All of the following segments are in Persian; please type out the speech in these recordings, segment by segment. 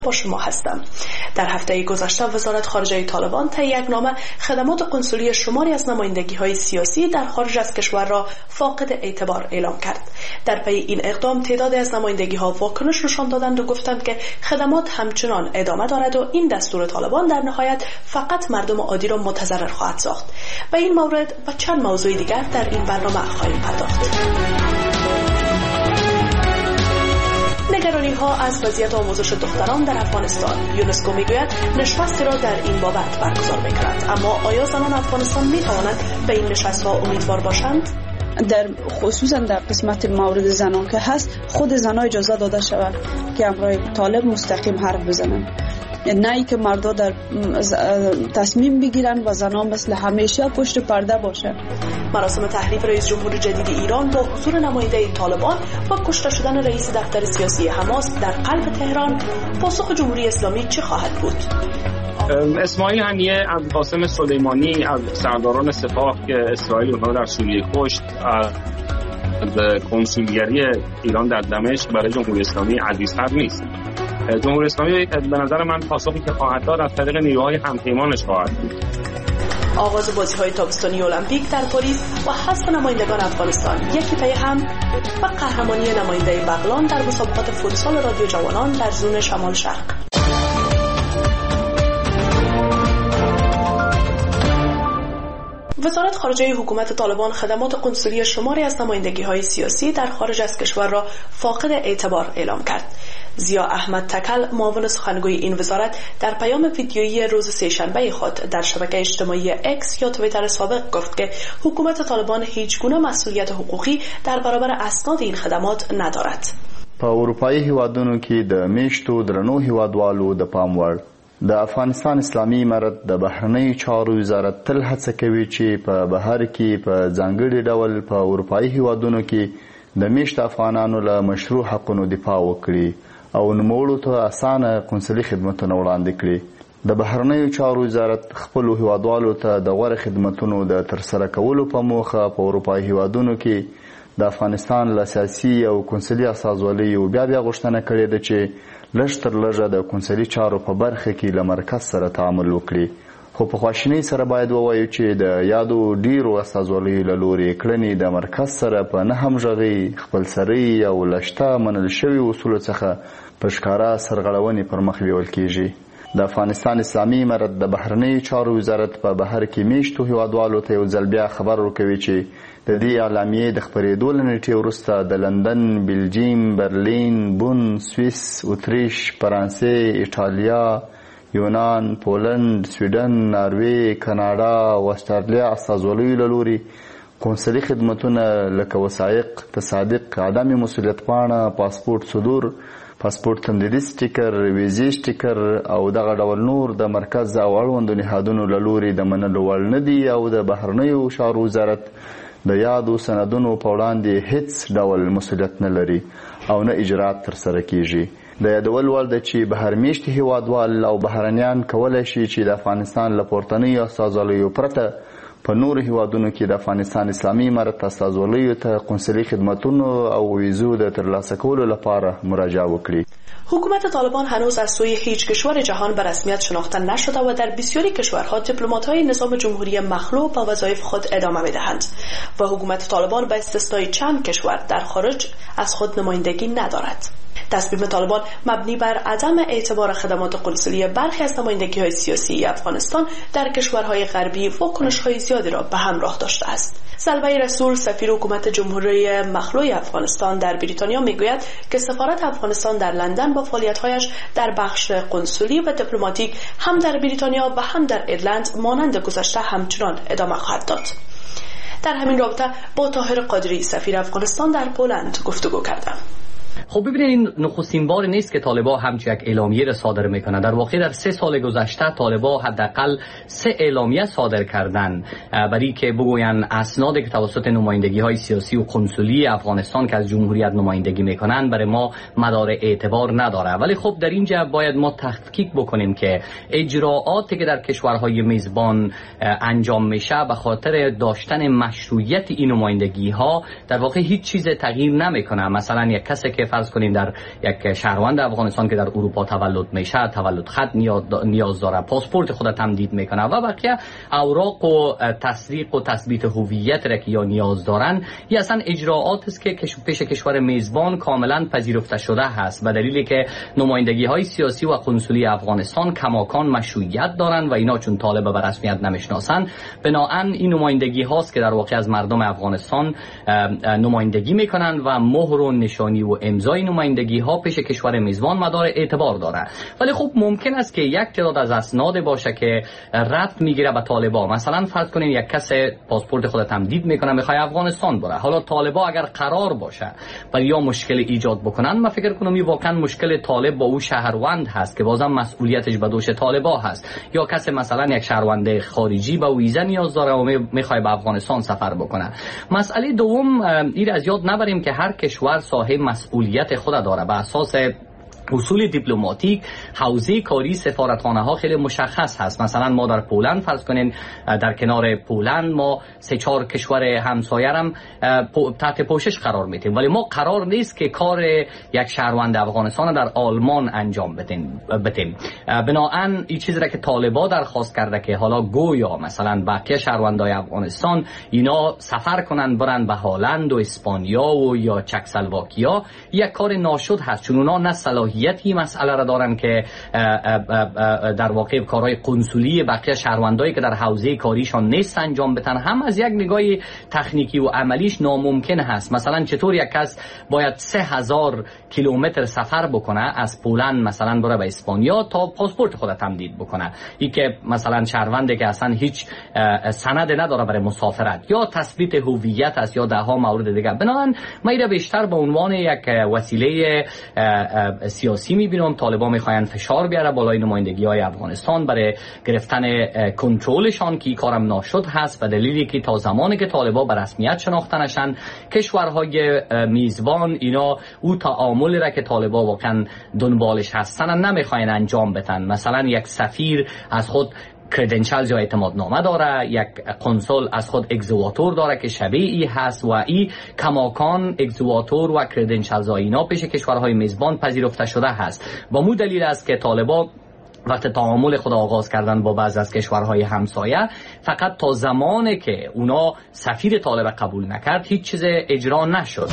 با شما هستم. در هفته گذشته وزارت خارجه طالبان طی یک نامه خدمات قنسولی شماری از نمایندگی‌های سیاسی در خارج از کشور را فاقد اعتبار اعلام کرد. در پی این اقدام تعدادی از نمایندگی‌ها واکنش نشان دادند و گفتند که خدمات همچنان ادامه دارد و این دستور طالبان در نهایت فقط مردم عادی را متضرر خواهد ساخت. به این مورد و چند موضوع دیگر در این برنامه خواهیم پرداخت. نگرانی ها از وضعیت آموزش دختران در افغانستان. یونسکو میگوید نشستی را در این بابت برگزار می‌کند، اما آیا زنان افغانستان می‌توانند به این نشست‌ها امیدوار باشند؟ در خصوصا در قسمت مورد زنان که هست، خود زنان اجازه داده شود که امرای طالب مستقیم حرف بزنند، نه ای که مردا در تصمیم بگیرن و زنان مثل همیشه پشت پرده باشن. مراسم تحریف رئیس جمهور جدید ایران با حضور نماینده طالبان و کشته شدن رئیس دفتر سیاسی حماس در قلب تهران، پاسخ جمهوری اسلامی چه خواهد بود؟ اسماعیل هنیه، ابوالقاسم سلیمانی از سرداران سپاه که اسرائیل اونها در سوریه کشت، از کنسولگری ایران در دمشق برای جمهوری اسلامی عزیزتر نیست. جمهوری اسلامی به نظر من پاسخی که خواهد داد از طریق نیروهای همپیمانش خواهد بود. آغاز بازی‌های تابستانی المپیک در پاریس و حذف نمایندگان افغانستان یکی پی هم و قهرمانی نماینده بغلان در مسابقات فوتسال رادیو جوانان در زون شمال شرق. وزارت خارجه حکومت طالبان خدمات قنسولی شماری از نمایندگی‌های سیاسی در خارج از کشور را فاقد اعتبار اعلام کرد. ضیا احمد تکل، معاون سخنگوی این وزارت، در پیام ویدیویی روز سه‌شنبه خود در شبکه اجتماعی اکس یا توییتر سابق گفت که حکومت طالبان هیچ گونه مسئولیت حقوقی در برابر اسناد این خدمات ندارد. په اروپایي هیوادونو کې د میشتو درنو هیوادوالو د پام وړ د افغانستان اسلامي امارت د بهرنیو چارو وزارت تل هڅه کوي چې په بهر کې په ځانګړي ډول په اروپایي هیوادونو کې د میشت افغانانو له مشروع حقونو دفاع وکړي او نوموړو ته اسانه قنصلي خدمتونه وړاندې کړي. د بهرنیو چارو وزارت خپلو هیوادوالو ته د غوره خدمتونو د ترسره کولو په موخه په اروپایي هیوادونو کې د افغانستان له سیاسي او قنصلي اساسوالۍ بیا غوښتنه کړې ده چې لږ تر لږه د قنصلي چارو په برخه کې له مرکز سره تعامل وکړي. خو په خواشینۍ سره باید ووایو چې د یادو ډیرو اساسوالۍ له لورې کړنې د مرکز سره په نه همغږۍ، خپلسرۍ او له شته منل شوي اصولو څخه په ښکاره سرغړونې پر مخ بیول کیږي. د افغانستان اسلامي امارت د بهرنیو چارو وزارت په بهر کې میشتو هیوادوالو ته یو ځل بیا خبر ورکوي چې د دې اعلامیې د خپرېدو له نیټې وروسته د لندن، بلجیم، برلین، بون، سویس، اتریش، فرانسې، ایټالیا، یونان، پولند، سویډن، ناروې، کاناډا او استرالیا استازولیو له لورې قنصلي خدمتونه لکه وثایق، تصادق، عدم مسؤلیت پاڼه، پاسپورت صدور، پاسپورت تمدیدي سټیکر، ویزې سټیکر او دغه ډول نور د مرکز او اړوندو نهادونو له لورې د منلو وړ نه دي او د بهرنیو چارو وزارت د یادو سندونو په وړاندې هیڅ ډول مسؤلیت نه لري او نه اجرات ترسره کیږي. د یادول وړ ده چې بهرمیشتي هیوادوال او بهرنیان کولی شي چې د افغانستان له پورتنیو استازولیو پرته په نورو هیوادونو کې د افغانستان اسلامي امارت استازولیو ته قنصلي خدمتونو او ویزو د ترلاسه کولو لپاره مراجعه وکړي. حکومت طالبان هنوز از سوی هیچ کشور جهان به رسمیت شناخته نشده و در بسیاری کشورها دیپلمات‌های نظام جمهوری مخلوع به وظایف خود ادامه می‌دهند و حکومت طالبان به استثنای چند کشور در خارج از خود نمایندگی ندارد. تصمیم طالبان مبنی بر عدم اعتبار خدمات قنصلی برخی از نمایندگی‌های سیاسی افغانستان در کشورهای غربی واکنش‌های زیادی را به همراه داشته است. سلوی رسول، سفیر حکومت جمهوری مخلوع افغانستان در بریتانیا میگوید که سفارت افغانستان در لندن با فعالیت‌هایش در بخش قنصلی و دیپلماتیک هم در بریتانیا و هم در ایرلند مانند گذشته همچنان ادامه خواهد داد. در همین رابطه با طاهر قادری، سفیر افغانستان در پولند گفتگو کردم. خب ببینید، این نخستین بار نیست که طالبان همچین یک اعلامیه را صادر میکنه. در واقع در 3 سال گذشته طالبان حداقل 3 اعلامیه صادر کردن برای که بگوین اسنادی که توسط نمایندگی های سیاسی و قنصلی افغانستان که از جمهوریت نمایندگی میکنن برای ما مدار اعتبار نداره. ولی خب در اینجا باید ما تحقیق بکنیم که اجراعاتی که در کشورهای میزبان انجام میشه به خاطر داشتن مشروعیت این نمایندگی ها در واقع هیچ چیز تغییر نمیکنه. مثلا یک کسی که که فرض کنین در یک شهروند افغانستان که در اروپا تولد میشه تولد خط نیاز داره، پاسپورت خود تمدید میکنه و بقیه اوراق و تصدیق و تثبیت هویت را که یا نیاز دارن، این اصلا اجراعات است که پیش کشور میزبان کاملا پذیرفته شده هست، به دلیلی که نمایندگی های سیاسی و قنسولی افغانستان کماکان مشروعیت دارن و اینا چون طالب به رسمیت نمیشناسن، بنابراین این نمایندگی هاست که در واقع از مردم افغانستان نمایندگی میکنن و مهر و نشانی و امضای نمایندگی ها پیش کشور میزبان مدار اعتبار داره. ولی خب ممکن است که یک تعداد از اسناد باشه که ربط میگیره به طالبا. مثلا فرض کنین یک کس پاسپورت خود تمدید میکنه میخواد افغانستان بره، حالا طالبا اگر قرار باشه ولی یا مشکل ایجاد بکنن، من فکر کنم این واقعا مشکل طالب با او شهروند هست که بازم مسئولیتش به دوش طالبا هست، یا کس مثلا یک شهروند خارجی با ویزا نیاز داره و میخواد به افغانستان سفر بکنه. مسئله دوم این از یاد نبریم که هر کشور صاحب مسئولیت خود داره. به اساس اصول دیپلماتیک حوزه کاری سفارتخانه ها خیلی مشخص هست. مثلا ما در پولند فرض کنین در کنار پولند ما 3-4 کشور همسایه هم تحت پوشش قرار میدیم، ولی ما قرار نیست که کار یک شهروند افغانستان در آلمان انجام بدیم. بنابراین این چیزی را که طالبا درخواست کرده که حالا گویا مثلا بقیه شهروندای افغانستان اینا سفر کنن برن به هلند و اسپانیا و یا چکسلواکیا، یک کار ناشد هست، چون اونا نه صلاحیت این مسئله را دارن که در واقع کارهای قنسولی بقیه شهروندایی که در حوزه کاریشان نیست انجام بدن، هم از یک نگاه تکنیکی و عملیش ناممکن هست. مثلا چطور یک کس باید 3000 کیلومتر سفر بکنه از پولند مثلا بره به اسپانیا تا پاسپورت خود تمدید بکنه، این که مثلا شهرونده که اصلا هیچ سند نداره برای مسافرت یا تثبیت هویت است یا ده ها مورد دیگه. بنابراین ما اینا بیشتر به عنوان یک وسیله سیاسی میبینم. طالبان میخواین فشار بیاره بالای نمایندگی های افغانستان برای گرفتن کنترلشان که این کارم ناشد هست، به دلیلی که تا زمانی که طالبان به رسمیت شناخته نشن کشورهای میزبان اینا او تعاملی را که طالبان واقعا دنبالش هستن نمیخواین انجام بدن. مثلا یک سفیر از خود کردنشالز یا اعتماد نامه داره، یک کنسول از خود اگزواتور داره که شبیه ای هست و این کماکان اگزواتور و کردنشالز اینا پیش کشورهای میزبان پذیرفته شده هست. با مو دلیل است که طالبان وقت تعامل خود آغاز کردن با بعض از کشورهای همسایه فقط تا زمانی که اونا سفیر طالب قبول نکرد هیچ چیز اجرا نشد.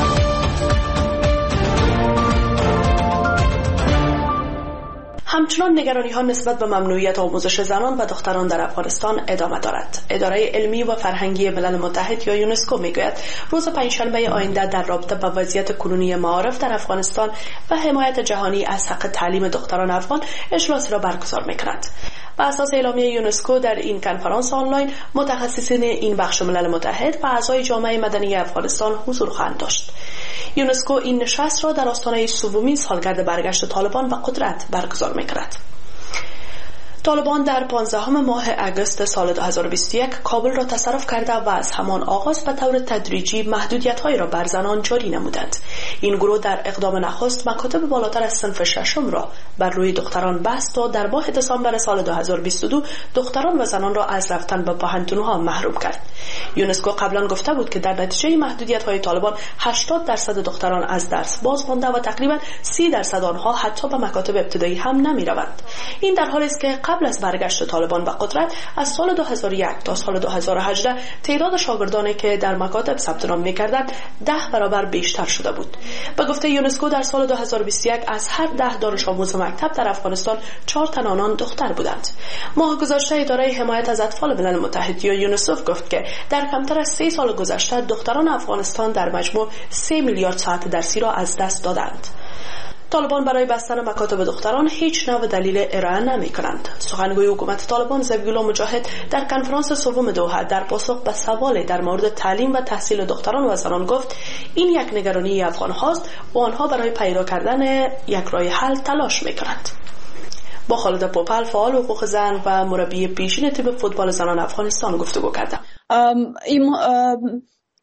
همچنان نگرانی ها نسبت به ممنوعیت آموزش زنان و دختران در افغانستان ادامه دارد. اداره علمی و فرهنگی ملل متحد یا یونسکو میگوید روز پنجشنبه آینده در رابطه با وضعیت کنونی معارف در افغانستان و حمایت جهانی از حق تعلیم دختران افغان اجلاسی را برگزار میکند. بر اساس اعلامیه یونسکو در این کنفرانس آنلاین متخصصین این بخش ملل متحد و اعضای جامعه مدنی افغانستان حضور خواهند داشت. یونسکو این نشست را در آستانه سومین سالگرد برگشت طالبان به قدرت برگزار می‌کند. طالبان در 15 ماه اگست سال 2021 کابل را تصرف کرده و از همان آغاز به طور تدریجی محدودیت‌هایی را بر زنان جاری نمودند. این گروه در اقدام نخست مکاتب بالاتر از صنف ششم را بر روی دختران بست و در ماه دسامبر سال 2022 دختران و زنان را از رفتن به پوهنتون‌ها محروم کرد. یونسکو قبلا گفته بود که در نتیجه محدودیت‌های طالبان 80% دختران از درس باز مانده و تقریبا 30% آنها حتی به مکاتب ابتدایی هم نمی‌روند. این در حالی است که قبل از برگشت طالبان به قدرت از سال 2001 تا سال 2018 تعداد شاگردانی که در مکاتب ثبت نام می‌کردند 10 برابر بیشتر شده بود. به گفته یونسکو در سال 2021 از هر 10 دانش آموز مکتب در افغانستان 4 تن آنان دختر بودند. ماه گذشته اداره حمایت از اطفال ملل متحد یا یونیسف گفت که در کمتر از 3 سال گذشته دختران افغانستان در مجموع 3 میلیارد ساعت درسی را از دست دادند. طالبان برای بستن مکاتب دختران هیچ نوع دلیل ارائه نمی کنند. سخنگوی حکومت طالبان ذبیح الله مجاهد در کنفرانس سوم دوحه در پاسخ به سوال در مورد تعلیم و تحصیل دختران و زنان گفت این یک نگرانی افغان هاست و آنها برای پیدا کردن یک راه حل تلاش می کنند. با خالد پوپل فعال حقوق زن و مربی پیشین تیم فوتبال زنان افغانستان گفتگو کردم.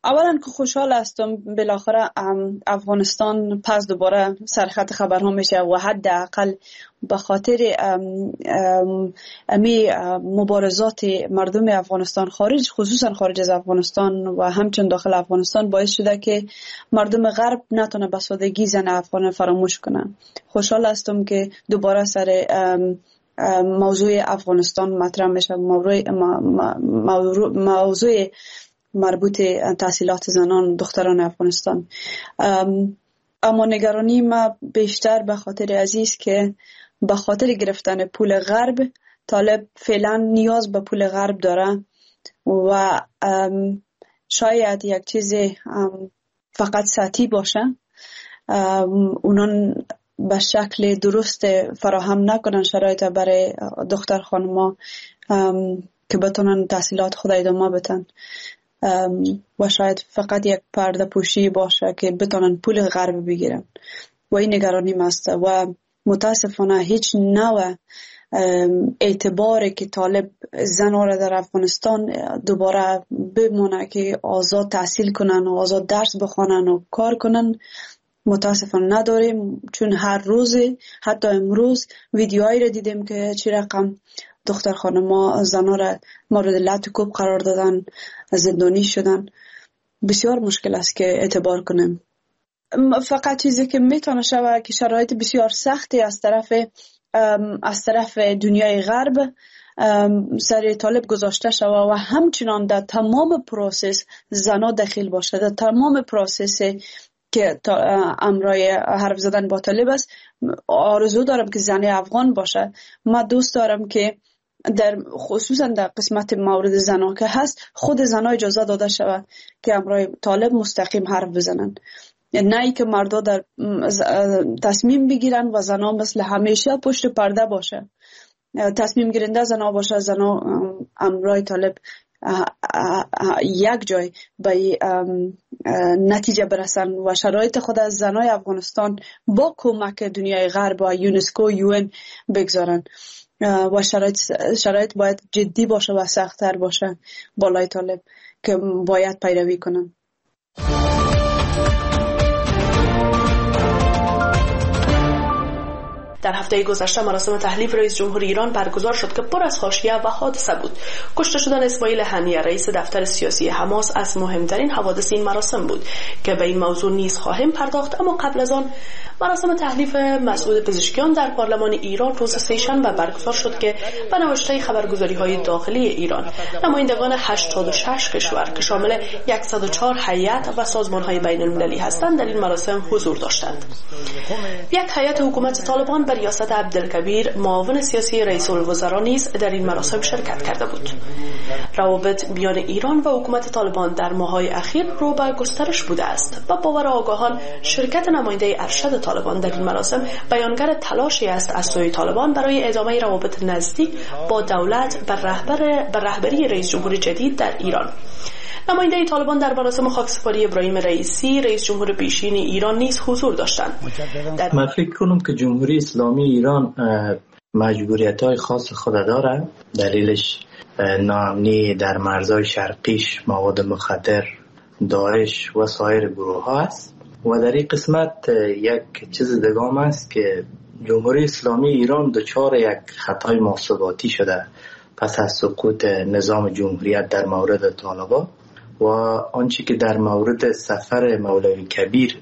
اولا که خوشحال هستم بالاخره افغانستان پس دوباره سرخط خبرها میشه و حداقل به خاطر امی مبارزات مردم افغانستان خصوصا خارج از افغانستان و همچنین داخل افغانستان باعث شده که مردم غرب نتونه به سادگی زن افغان فراموش کنن. خوشحال هستم که دوباره سر موضوع افغانستان مطرح میشه، موضوع مربوط تحصیلات زنان دختران افغانستان. اما نگرانی ما بیشتر به خاطر عزیز که به خاطر گرفتن پول غرب طالب فعلا نیاز به پول غرب داره و شاید یک چیز فقط سطحی باشه، اونان به شکل درست فراهم نکنن شرایط برای دختر خانما که بتونن تحصیلات خود ادامه بدن و شاید فقط یک پرده پوشی باشه که بتونن پول غرب بگیرن و این نگرانی مسته و متاسفانه هیچ نوع اعتباری که طالب زنها را در افغانستان دوباره بمونه که آزاد تحصیل کنن و آزاد درس بخونن و کار کنن متاسفانه نداریم، چون هر روز حتی امروز ویدیوهایی را دیدیم که چی رقم دختر خانما زنها را مورد لعن و کوب قرار دادن، زندانی شدن. بسیار مشکل است که اعتبار کنیم. فقط چیزی که میتونه شود که شرایط بسیار سختی از طرف دنیای غرب سر طالب گذاشته شود و همچنان در تمام پروسس زنها دخیل باشه، در تمام پروسس که امرای حرف زدن با طالب است. آرزو دارم که زن افغان باشه. من دوست دارم که خصوصا در قسمت مورد زنها که هست خود زنها اجازه داده شود که امرای طالب مستقیم حرف بزنن، نه ای که مردا در تصمیم بگیرن و زنها مثل همیشه پشت پرده باشه. تصمیم گیرنده زنها باشه، زنها امرای طالب یک جای به نتیجه برسن و شرایط خود از زنای افغانستان با کمک دنیای غرب و یونسکو یون بگذارن و شرایط باید جدی باشه و سخت‌تر باشه بالای طالب که باید پیروی کنن. در هفته گذشته مراسم تحلیف رئیس جمهور ایران برگزار شد که پر از حاشیه و حادثه بود. کشته شدن اسماعیل هنیه رئیس دفتر سیاسی حماس از مهمترین حوادث این مراسم بود که به این موضوع نیز خواهیم پرداخت. اما قبل از آن مراسم تحلیف مسعود پزشکیان در پارلمان ایران روز سه‌شنبه برگزار شد که به نوشته خبرگزاری‌های داخلی ایران نمایندگان 86 کشور که شامل 104 هیئت و سازمان‌های بین‌المللی هستند در این مراسم حضور داشتند. یک هیئت حکومت طالبان به ریاست عبدالکبیر معاون سیاسی رئیس الوزراء نیز در این مراسم شرکت کرده بود. روابط میان ایران و حکومت طالبان در ماه‌های اخیر رو به گسترش بوده است و باور آگاهان شرکت نماینده ارشد طالبان در این مراسم بیانگر تلاشی است از سوی طالبان برای ادامه روابط نزدیک با دولت بر رهبری رئیس جمهور جدید در ایران. نماینده طالبان در مراسم خاکسپاری ابراهیم رئیسی رئیس جمهور پیشین ایران نیز حضور داشتند. من فکر کنم که جمهوری اسلامی ایران مجبوریت‌های خاص خود داره. دلیلش ناامنی در مرزهای شرقیش، مواد مخدر، داعش و سایر گروه ها است. و در این قسمت یک چیز دیگه است که جمهوری اسلامی ایران دچار یک خطای محاسباتی شده پس از سقوط نظام جمهوریت در مورد طالبان و آنچه که در مورد سفر مولوی کبیر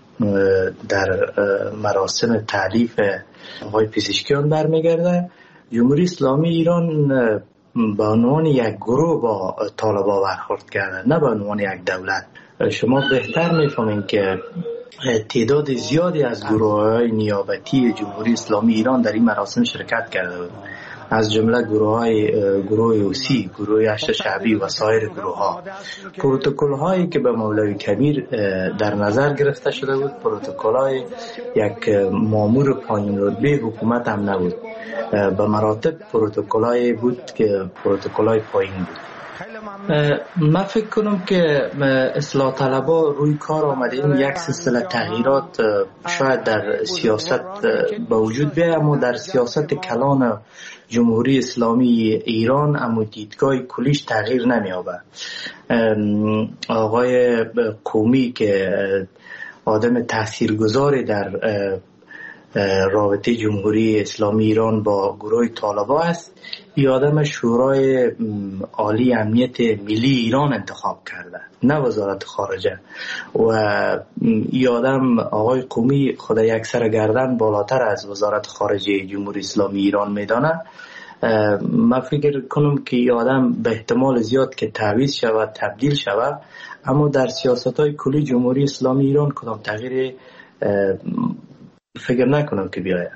در مراسم تألیف آقای پزشکیان برمیگرده. جمهوری اسلامی ایران به عنوان یک گروه با طالبان برخورد کرده، نه به عنوان یک دولت. شما بهتر میفهمین که تعداد زیادی از گروه‌های نیابتی جمهوری اسلامی ایران در این مراسم شرکت کرده بود، از جمله گروه اوسی، گروه هشت شعبی و سایر گروه‌ها. پروتکل‌هایی که به مولوی کبیر در نظر گرفته شده بود پروتکل‌های یک مامور پایین رتبه حکومت هم نبود، به مراتب پروتکل‌هایی بود که پروتکل‌های پایین بود. من فکر کنم که اصلاح طلبها روی کار آمده این یک سلسله تغییرات شاید در سیاست به وجود بیاید، اما در سیاست کلان جمهوری اسلامی ایران اما دیدگاه کلیش تغییر نمی‌یابد. آقای قومی که آدم تاثیرگذاری در رابطه جمهوری اسلامی ایران با گروه طالبان است، این آدم شورای عالی امنیت ملی ایران انتخاب کرده، نه وزارت خارجه. و این آدم آقای قومی خود یک سر گردن بالاتر از وزارت خارجه جمهوری اسلامی ایران میدانه. من فکر کنم که این آدم به احتمال زیاد که تعویض شود، تبدیل شود، اما در سیاست های کلی جمهوری اسلامی ایران کدام تغییر فکر نکنم که بیاید.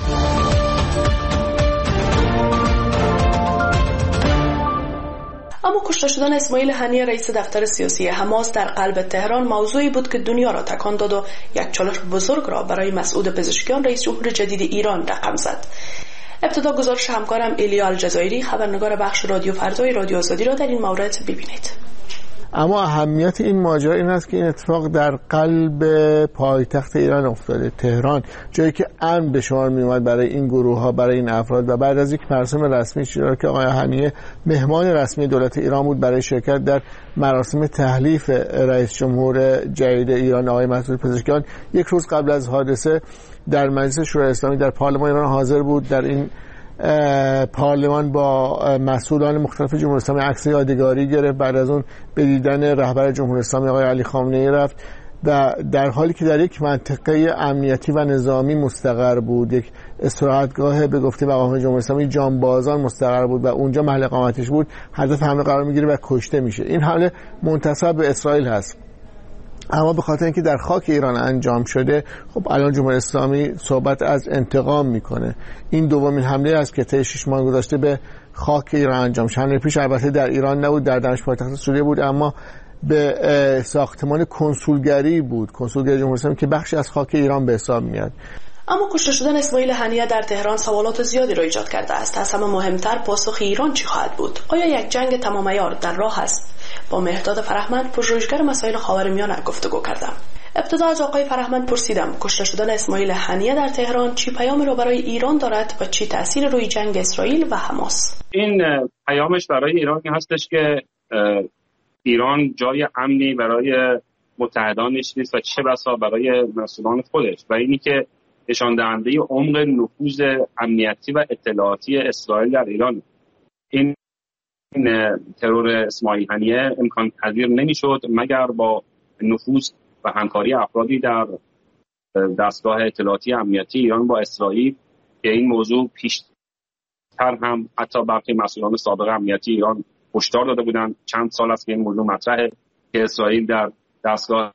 اما کشته شدن اسماعیل هنیه رئیس دفتر سیاسی حماس در قلب تهران موضوعی بود که دنیا را تکان داد و یک چالش بزرگ را برای مسعود پزشکیان رئیس جمهور جدید ایران رقم زد. ابتدا گزارش همکارم ایلیا الجزایری خبرنگار بخش رادیو فردای رادیو آزادی را در این مورد ببینید. اما اهمیت این ماجرا این است که این اتفاق در قلب پایتخت ایران افتاده، تهران، جایی که امن به شمار می اومد برای این گروه ها، برای این افراد. و بعد از یک مراسم رسمی چرا که آقای هنیه مهمان رسمی دولت ایران بود برای شرکت در مراسم تحلیف رئیس جمهور جدید ایران آقای مسعود پزشکیان، یک روز قبل از حادثه در مجلس شورای اسلامی در پارلمان ایران حاضر بود. در این پارلمان با مسئولان مختلف جمهوری اسلامی عکس یادگاری گرفت. بعد از اون به دیدن رهبر جمهوری اسلامی آقای علی خامنه‌ای رفت و در حالی که در یک منطقه امنیتی و نظامی مستقر بود، یک استراحتگاه به گفته مقام جمهوری اسلامی جانبازان مستقر بود و اونجا محل اقامتش بود، هدف حمله قرار میگیره و کشته میشه. این حمله منتسب به اسرائیل هست، اما به خاطر اینکه در خاک ایران انجام شده، خب الان جمهوری اسلامی صحبت از انتقام میکنه. این دومین حمله است که طی 6 ماه گذشته به خاک ایران انجام شد. حمله پیش البته در ایران نبود، در دمشق پایتخت سوریه بود، اما به ساختمان کنسولگری بود، کنسولگری جمهوری اسلامی که بخشی از خاک ایران به حساب میاد. اما کشته شدن اسماعیل هنیه در تهران سوالات زیادی را ایجاد کرده است. از همه مهمتر پاسخ ایران چی خواهد بود؟ آیا یک جنگ تمام عیار در راه است؟ با مهرداد فرهمند پژوهشگر مسائل خاورمیانه گفتگو کردم. ابتدا از آقای فرهمند پرسیدم کشته شدن اسماعیل هنیه در تهران چی پیامی را برای ایران دارد و چی تأثیر روی جنگ اسرائیل و حماس؟ این پیامش برای ایران هستش که ایران جای امنی برای متحدانش نیست و چه بسا برای مسئولان خودش، و اینی که نشان دهنده عمق نفوذ امنیتی و اطلاعاتی اسرائیل در ایران. این ترور اسماعیل هنیه امکان پذیر نمیشد مگر با نفوذ و همکاری افرادی در دستگاه اطلاعاتی امنیتی ایران با اسرائیل که این موضوع پیشتر هم حتی برخی مسئولان سابق امنیتی ایران هشدار داده بودند. چند سال است که این موضوع مطرحه که اسرائیل در دستگاه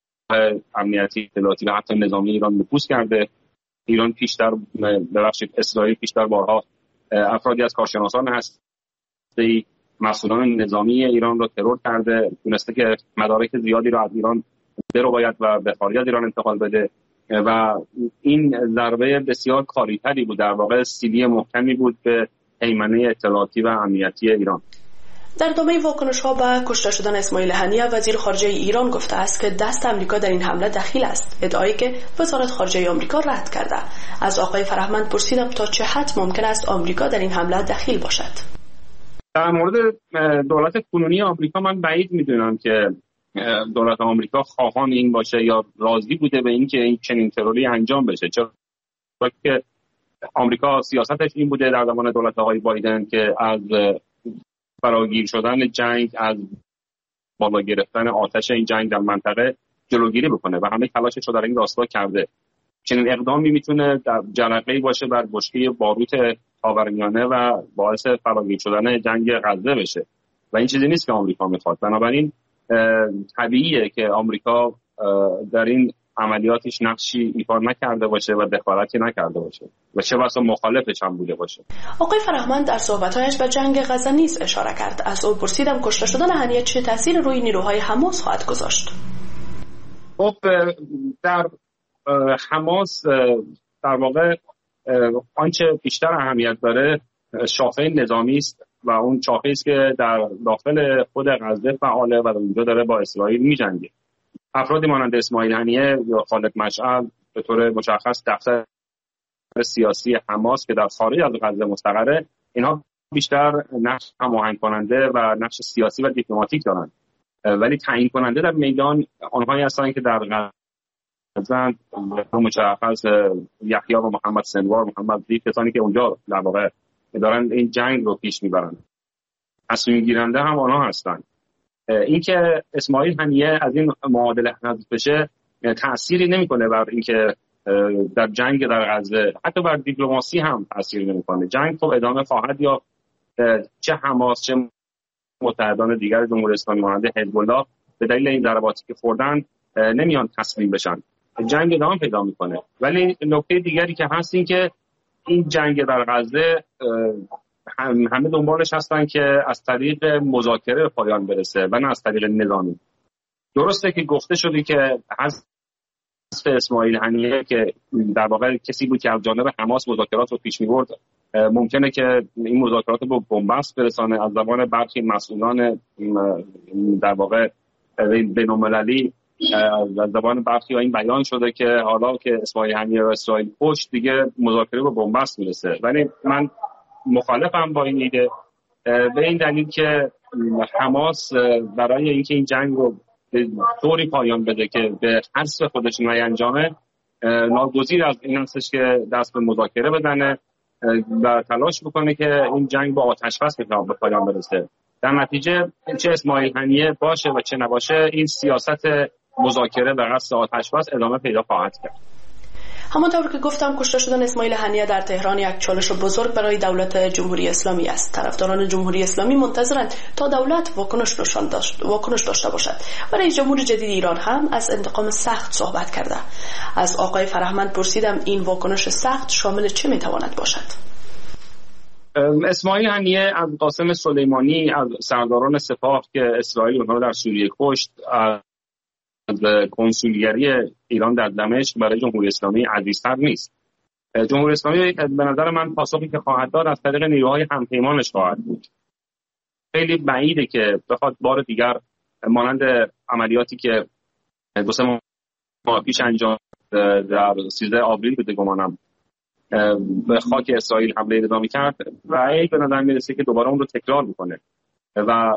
امنیتی اطلاعاتی و حتی نظامی ایران نفوذ کرده. ایران پیشتر اسرائیل پیشتر بارها افرادی از کارشناسان هستی مسئولان نظامی ایران را ترور کرده، تونسته که مدارک زیادی را از ایران درو باید و به خارج از ایران انتقال بده و این ضربه بسیار کاریتری بود، در واقع سیلی محکمی بود به هیمنه اطلاعاتی و امنیتی ایران. در ادامه واکنش‌ها به کشته شدن اسماعیل هنیه وزیر خارجه ایران گفته است که دست آمریکا در این حمله دخیل است، ادعایی که وزارت خارجه آمریکا رد کرده. از آقای فرهمند پرسیدم تا چه حد ممکن است آمریکا در این حمله دخیل باشد. در مورد دولت کنونی آمریکا من بعید میدونم که دولت آمریکا خواهان این باشه یا راضی بوده به این که این چنین تروری انجام بشه، چرا که آمریکا سیاستش این بوده در زمان دولت آقای بایدن که از فراگیر شدن جنگ، از بالا گرفتن آتش این جنگ در منطقه جلوگیری بکنه و همه تلاشش رو در این راستا کرده. چنین اقدامی میتونه در جرقه‌ای باشه بر بشکه باروت خاورمیانه و باعث فراگیر شدن جنگ غزه بشه و این چیزی نیست که آمریکا میخواد. بنابراین طبیعیه که آمریکا در این عملیاتش نقشی ایفا نکرده باشه و دخالتی نکرده باشه و چه بسا مخالفش هم بوده باشه. آقای فرهمند در صحبت‌هایش به جنگ غزه نیز اشاره کرد. از او پرسیدم کشته شدن هنیه چه تأثیر روی نیروهای حماس خواهد گذاشت؟ خب در حماس در واقع آنچه بیشتر اهمیت داره شاخه نظامی است و اون چاقی است که در داخل خود غزه فعاله و اونجا داره با اسرائیل می‌جنگه. افرادی مانند اسماعیل هنیه یا خالد مشعل به طور مشخص دفتر سیاسی حماس که در خارج از غزه مستقره، اینها بیشتر نقش هماهنگ کننده و نقش سیاسی و دیپلماتیک دارند، ولی تعیین کننده در میدان آنهایی هستند که در غزه مشخص یحیی و محمد سنوار، محمد دیف، کسانی که اونجا در واقع دارن این جنگ رو پیش میبرند. تصمیم گیرنده هم آنها هستند. اینکه اسماعیل هنیه از این معادله حذف بشه تأثیری نمیکنه بر اینکه در جنگ در غزه، حتی بر دیپلماسی هم تأثیر نمیکنه. جنگ خب ادامه خواهد یا چه حماس چه متحدان دیگر جمهوری اسلامی مانند حزب الله به دلیل این ضرباتی که خوردن نمیان تسلیم بشن. جنگ ادامه پیدا میکنه. ولی نکته دیگری که هست این که این جنگ در غزه همه دنبالش هستن که از طریق مذاکره به پایان برسه و نه از طریق نظامی. درسته که گفته شده که حذف اسماعیل هنیه که در واقع کسی بود که از جانب حماس مذاکرات رو پیش می‌برد، ممکنه که این مذاکرات رو به بنبست برسانه. از زبان برخی مسئولان در واقع بین‌المللی، از زبان برخی این بیان شده که حالا که اسماعیل هنیه و اسرائیل پشت دیگه مذاکره به بنبست میرسه. ولی من مخالفم با این ایده به این دلیل که حماس برای اینکه این جنگ رو به طوری پایان بده که به حذف خودش نینجامه، ناگزیر از این هستش که دست به مذاکره بزنه و تلاش بکنه که این جنگ با آتش بس به پایان برسه. در نتیجه چه اسماعیل هنیه باشه و چه نباشه، این سیاست مذاکره به قصد آتش بس ادامه پیدا خواهد کرد. همانطور که گفتم، کشته شدن اسماعیل هنیه در تهران یک چالش بزرگ برای دولت جمهوری اسلامی است. طرفداران جمهوری اسلامی منتظرند تا دولت واکنش داشته باشد. رئیس جمهور جدید ایران هم از انتقام سخت صحبت کرده. از آقای فرهمند پرسیدم این واکنش سخت شامل چه میتواند باشد؟ اسماعیل هنیه از قاسم سلیمانی، از سرداران سپاه که اسرائیل اونها در سوریه کشت، از کنسولگری ایران در دمشق برای جمهوری اسلامی عزیزتر نیست. جمهوری اسلامی به نظر من پاسخی که خواهد داد از طریق نیروهای همپیمانش خواهد بود. خیلی بعیده که بخواد بار دیگر مانند عملیاتی که 2-3 ماه پیش انجام در 13 آوریل بوده گمانم به خاک اسرائیل حمله نظامی کرد و به نظر میرسه که دوباره اون رو تکرار میکنه و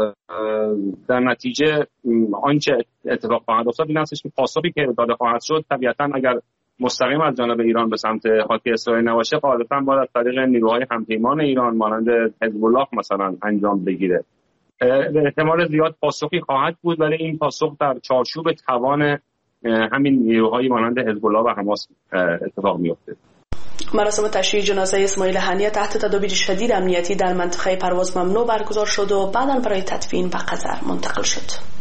در نتیجه آنچه اتفاق خواهد افتاد این هستش که پاسخی که داده خواهد شد طبیعتا اگر مستقیم از جانب ایران به سمت خاک اسرائیل نباشه، غالبا باید از طریق نیروهای همپیمان ایران مانند حزب الله مثلا انجام بگیره. به احتمال زیاد پاسخی خواهد بود، ولی این پاسخ در چارچوب توان همین نیروهای مانند حزب الله و حماس اتفاق میفته. مراسم تشییع جنازه اسماعیل هنیه تحت تدابیر شدید امنیتی در منطقه پرواز ممنوع برگزار شد و بعداً برای تدفین به قطر منتقل شد.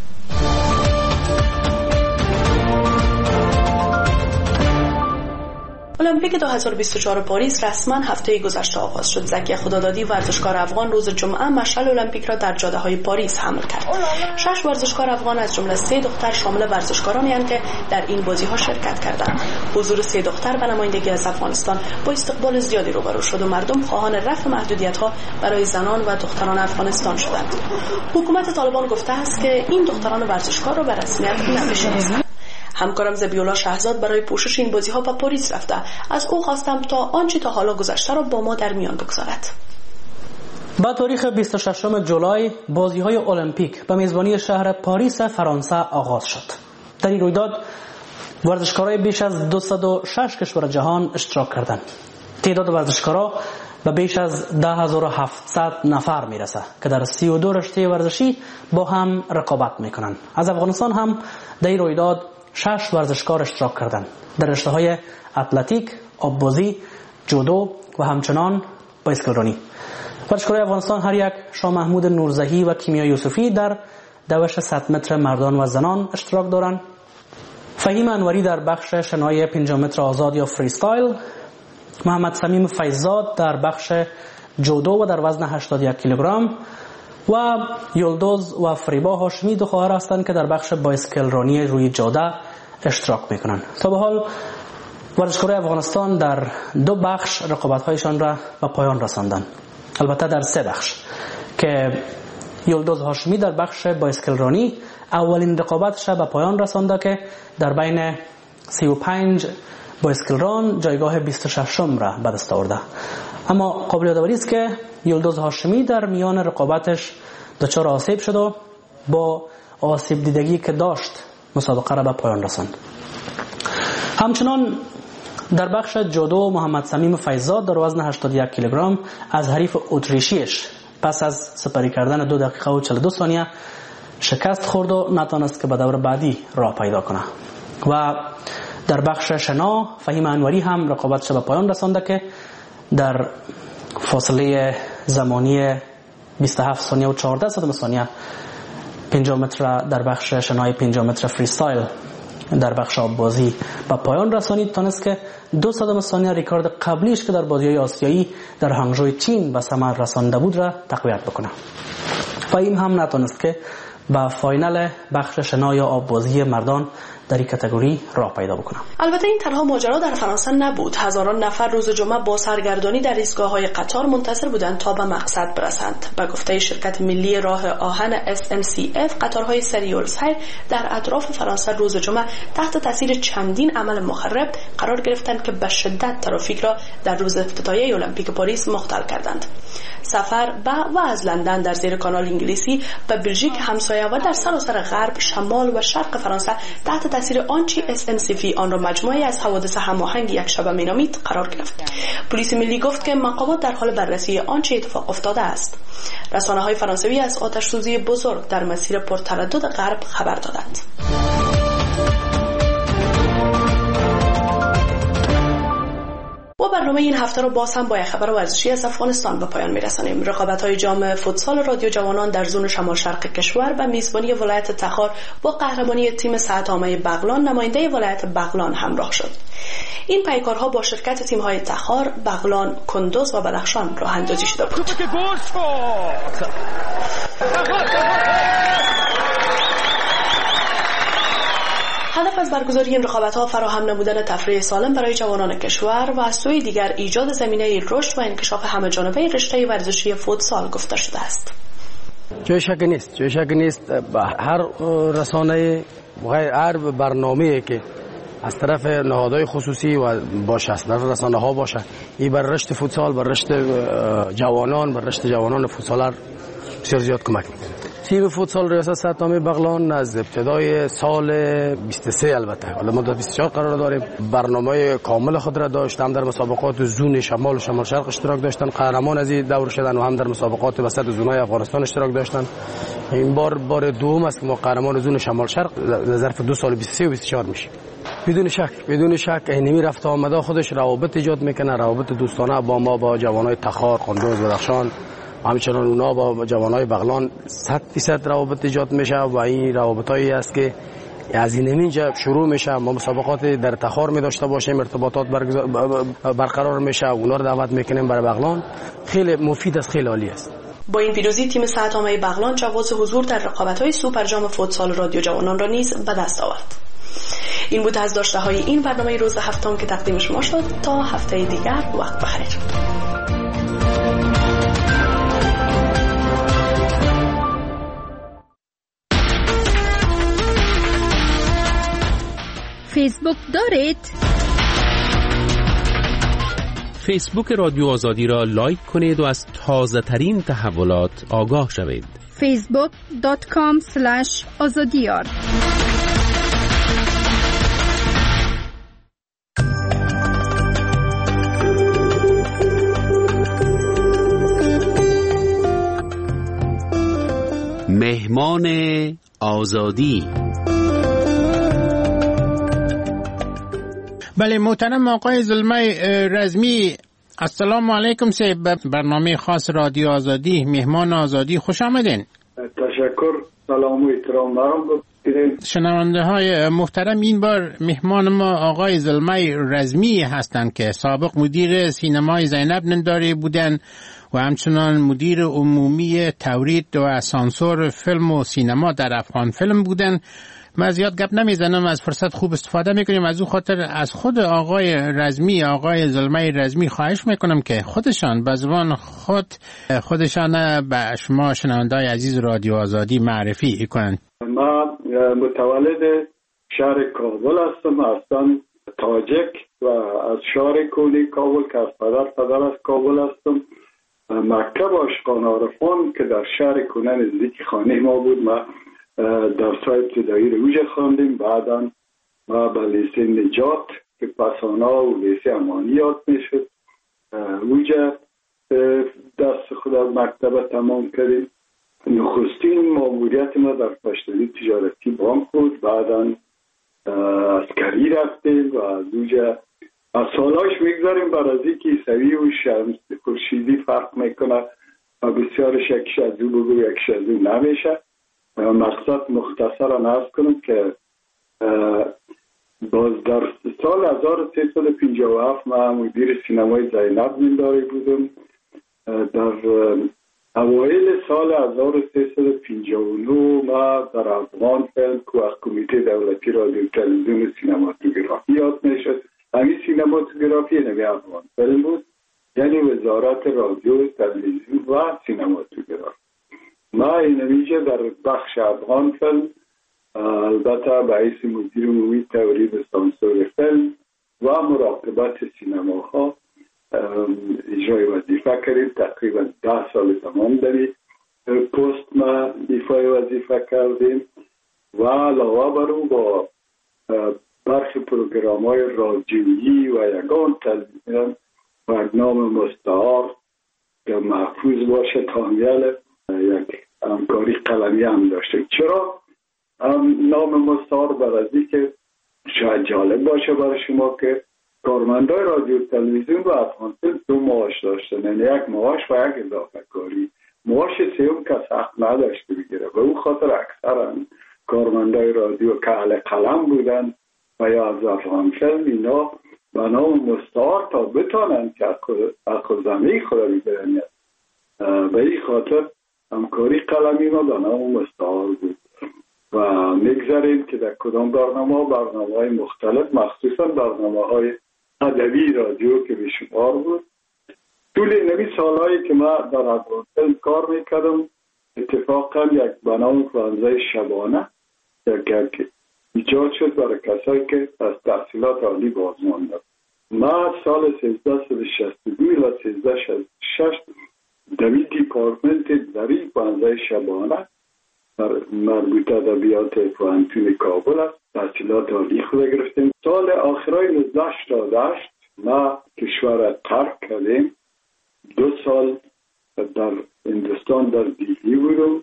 المپیک 2024 پاریس رسما هفته گذشته آغاز شد. زکی خدادادی ورزشکار افغان روز جمعه مشعل المپیک را در جاده‌های پاریس حمل کرد. 6 ورزشکار افغان از جمله 3 دختر شامل ورزشکارانی هستند که در این بازی‌ها شرکت کردند. حضور 3 دختر به نمایندگی از افغانستان با استقبال زیادی روبرو شد و مردم خواهان رفع محدودیت‌ها برای زنان و دختران افغانستان شدند. حکومت طالبان گفته است که این دختران ورزشکار را به رسمیت نمی‌شناسد. همکارم زبیولا شهزاد برای پوشش این بازی‌ها به پاریس رفته. از او خواستم تا آنچه تا حالا گذشته را با ما در میان بگذارد. با تاریخ 26 جولای بازی‌های المپیک به میزبانی شهر پاریس فرانسه آغاز شد. در این رویداد ورزشکاران بیش از 206 کشور جهان اشتراک کردند. تعداد ورزشکاران به بیش از 10700 نفر میرسه که در 32 رشته ورزشی با هم رقابت میکنند. از افغانستان هم در این رویداد 6 ورزشکار اشتراک کردند در رشته‌های اتلتیک، آببازی، جودو و همچنان بایسکلرانی. ورزشکاران افغانستان هر یک شاه محمود نورزهی و کیمیا یوسفی در دوش 100 متر مردان و زنان اشتراک دارند. فهیم انوری در بخش شنای 50 متر آزاد یا فریستایل، محمد صمیم فیضزاد در بخش جودو و در وزن 81 کیلوگرم و یلدوز و فریبا هاشمی دو خواهر هستند که در بخش بایسکلرانی روی جاده اشتراک میکنند. تا به حال ورزشکاران افغانستان در 2 بخش رقابت‌هایشان را به پایان رساندند. البته در 3 بخش که یلدوز هاشمی در بخش بایسکلرانی اولین رقابتش به پایان رسانده که در بین 35 بایسکلران جایگاه 26 را به دست آورده. اما قابل یادآوری است که یلدوز هاشمی در میان رقابتش دچار آسیب شد و با آسیب دیدگی که داشت مسابقه را به پایان رساند. همچنان در بخش جودو محمد سمیم فیضزاد در وزن 81 کیلوگرم از حریف اتریشیش پس از سپری کردن 2 دقیقه و 42 ثانیه شکست خورد و نتوانست که به دور بعدی راه پیدا کنه. و در بخش شنا فهیم انوری هم رقابتش به پایان رسانده که در فاصله زمانی 27 ثانیه و 14 ثانیه 50 متر در بخش شنای 50 متر فریستایل در بخش آببازی به پایان رسانید، تانست که 2 ثانیه ریکارد قبلیش که در بازی‌های آسیایی در هنگژو چین به ثمر رسانده بود را تقویت بکنه. فهیم هم نتونست که به فاینال بخش شنا یا آببازی مردان در این کاتگوری راه پیدا بکنم. البته این تنها ماجرا در فرانسه نبود. هزاران نفر روز جمعه با سرگردانی در ایستگاه‌های قطار منتظر بودند تا به مقصد برسند. به گفته شرکت ملی راه آهن SNCF، قطارهای سری السیر در اطراف فرانسه روز جمعه تحت تاثیر چندین عمل مخرب قرار گرفتند که به شدت ترافیک را در روز افتتاحیه المپیک پاریس مختل کردند. سفر به و از لندن در زیر کانال انگلیسی به بلژیک همسایه و در سراسر غرب، شمال و شرق فرانسه تحت تاثیر آنچه SNCF آن را مجموعه از حوادث هماهنگ یک شبه مینامید قرار گرفت. پلیس ملی گفت که مقامات در حال بررسی آنچه اتفاق افتاده است. رسانه‌های فرانسوی از آتش‌سوزی بزرگ در مسیر پرتردد غرب خبر دادند. و برنامه این هفته رو باز هم با یک خبر ورزشی از افغانستان به پایان میرسانیم. رقابت‌های جام فوتسال رادیو جوانان در زون شمال شرق کشور به میزبانی ولایت تخار با قهرمانی تیم سعدآمه بغلان نماینده ولایت بغلان همراه شد. این پیکارها با شرکت تیم‌های تخار، بغلان، کندوز و بدخشان راه اندازی شده بود. هدف از برگزاری این رقابت‌ها فراهم نمودن تفریح سالم برای جوانان کشور و از سوی دیگر ایجاد زمینه رشد و انکشاف همه‌جانبه رشته ورزشی فوتسال گفته شده است. جای شک نیست هر رسانه هر برنامه‌ای که از طرف نهادهای خصوصی و باشه، از طرف رسانه ها باشه، این بر رشد فوتسال، بر رشد جوانان فوتسالر بسیار زیاد کمک میکنه. تیم فوتسال ریاست سعدآمه بغلان از ابتدای سال 23 البته حالا ما 24 قرار داریم برنامه کامل خود را داشت. هم در مسابقات زون شمال و شمال شرق اشتراک داشتن، قهرمان از این دور شدن، و هم در مسابقات وسط زونای افغانستان اشتراک داشتن. این بار دوم است که ما قهرمان زون شمال شرق در ظرف 2 سال 23 و 24 میشیم. بدون شک اینمی رفت آمده خودش روابط ایجاد میکنه، روابط دوستانه با ما، با جوانای تخار، کندوز، بدخشان، همچنان اونا با جوانای بغلان 100% روابط ایجاد میشه و این روابطایی است که از اینجا شروع میشه. ما مسابقات در تخار می داشته باشیم، ارتباطات برقرار میشه، اونا رو دعوت میکنیم برای بغلان. خیلی مفید است، خیلی عالی است. با این پیروزی تیم سعدآمه بغلان جواز حضور در رقابت‌های سوپر جام فوتسال رادیو جوانان را نیز به دست آورد. این بود از داشته‌های این برنامه روز هفتم که تقدیم شما شد. تا هفته دیگر وقت بخیر. فیسبوک دارید؟ فیسبوک رادیو آزادی را لایک کنید و از تازه ترین تحولات آگاه شوید. facebook.com/azadiyar مهمان آزادی. بله محترم آقای زلمه رزمی، السلام علیکم. به برنامه خاص رادیو آزادی مهمان آزادی خوش آمدین. تشکر، سلام و احترام دارم. شنونده های محترم، این بار مهمان ما آقای زلمه رزمی هستند که سابق مدیر سینمای زینب ننداری بودن و همچنان مدیر عمومی تولید و سانسور فیلم و سینما در افغان فیلم بودن. من زیاد گپ نمیزنم، از فرصت خوب استفاده میکنیم. از او خاطر از خود آقای رزمی، آقای زلمه رزمی خواهش میکنم که خودشان به زبان خودشان به شما شنوندای عزیز رادیو آزادی معرفی کنند. من متولد شهر کابل هستم، اصلا تاجک و از شهر کولی کابل که از پدر از کابل هستم. مکتب عاشقان عارفان که در شهر کنه نزدیک خانه ما بود، ما درس‌های ابتدایی رو اوجه خواندیم. بعدا ما به لیسه نجات که پسانا و لیسه امانی یاد میشد اوجه دست خود مکتب تمام کردیم. نخستین ماموریت ما در پشتوی تجارتی بانک بود، بعدا عسکری رفتیم و از اوجه از سالاش میگذاریم بر از اینکه عیسوی و شمس خورشیدی فرق میکنه و بسیارش یکیش از او بگو یکیش از او نمیشه. مقصد مختصرا عرض کنم که باز در سال 1357 من مدیر سینمای زینب مینداری بودم. در اوایل سال 1359 ما در افغان فیلم که از کمیته دولتی رادیو تلویزیون سینماتوگرافی یاد میشد. همین سینماتوگرافی نمی افغان فیلم بود، یعنی وزارت رادیو تلویزیون و سینماتوگرافی. ما اینمیجه در بخش افغان فیلم البته به حیث مدیر عمومی تولید سانسور فیلم و مراقبت سینماها اجرای وظیفه کردیم. تقریبا 10 سال تمام در پست ما ایفای وظیفه کردیم و علاوه بر او با برخی پروگرام های رادیویی و یگان تلویزیون برنامه مستعار که محفوظ باشه تامیل یک همکاری قلمی هم داشته. چرا نام مستعار؟ برای که شاید جالب باشه برای شما که کارمندای رادیو تلویزیون و افغان فیلم 2 معاش داشتن، یعنی یک معاش و یک اضافه کاری. معاش سوم کس حق نداشته بگیره و او خاطر اکثرا کارمندای رادیو که اهل قلم بودن و یا از افغان فیلم اینا به نام مستعار تا بتانن که حق زمین خود بگیرن. به این خاطر همکاری قلمی ما به نام مستعار بود و میگذاریم که در کدام برنامه های مختلف، مخصوصا برنامه های ادبی رادیو که بیشمار بود. طول نمی سالهایی که ما در افغان فیلم کار میکردم اتفاقا یک برنامه فرانزه شبانه یک ایجاد شد برای کسایی که از تحصیلات عالی باز ماندن. ما سال 1362 الی 1366 دوی دیپارتمنت دری فرانزه شبانه مربوط ادبیات پوهنتون کابل است تحصیلات عالی خود گرفتیم. سال آخرای 1988 ما کشور ترک کردیم. 2 سال در هندوستان در دیلی بودم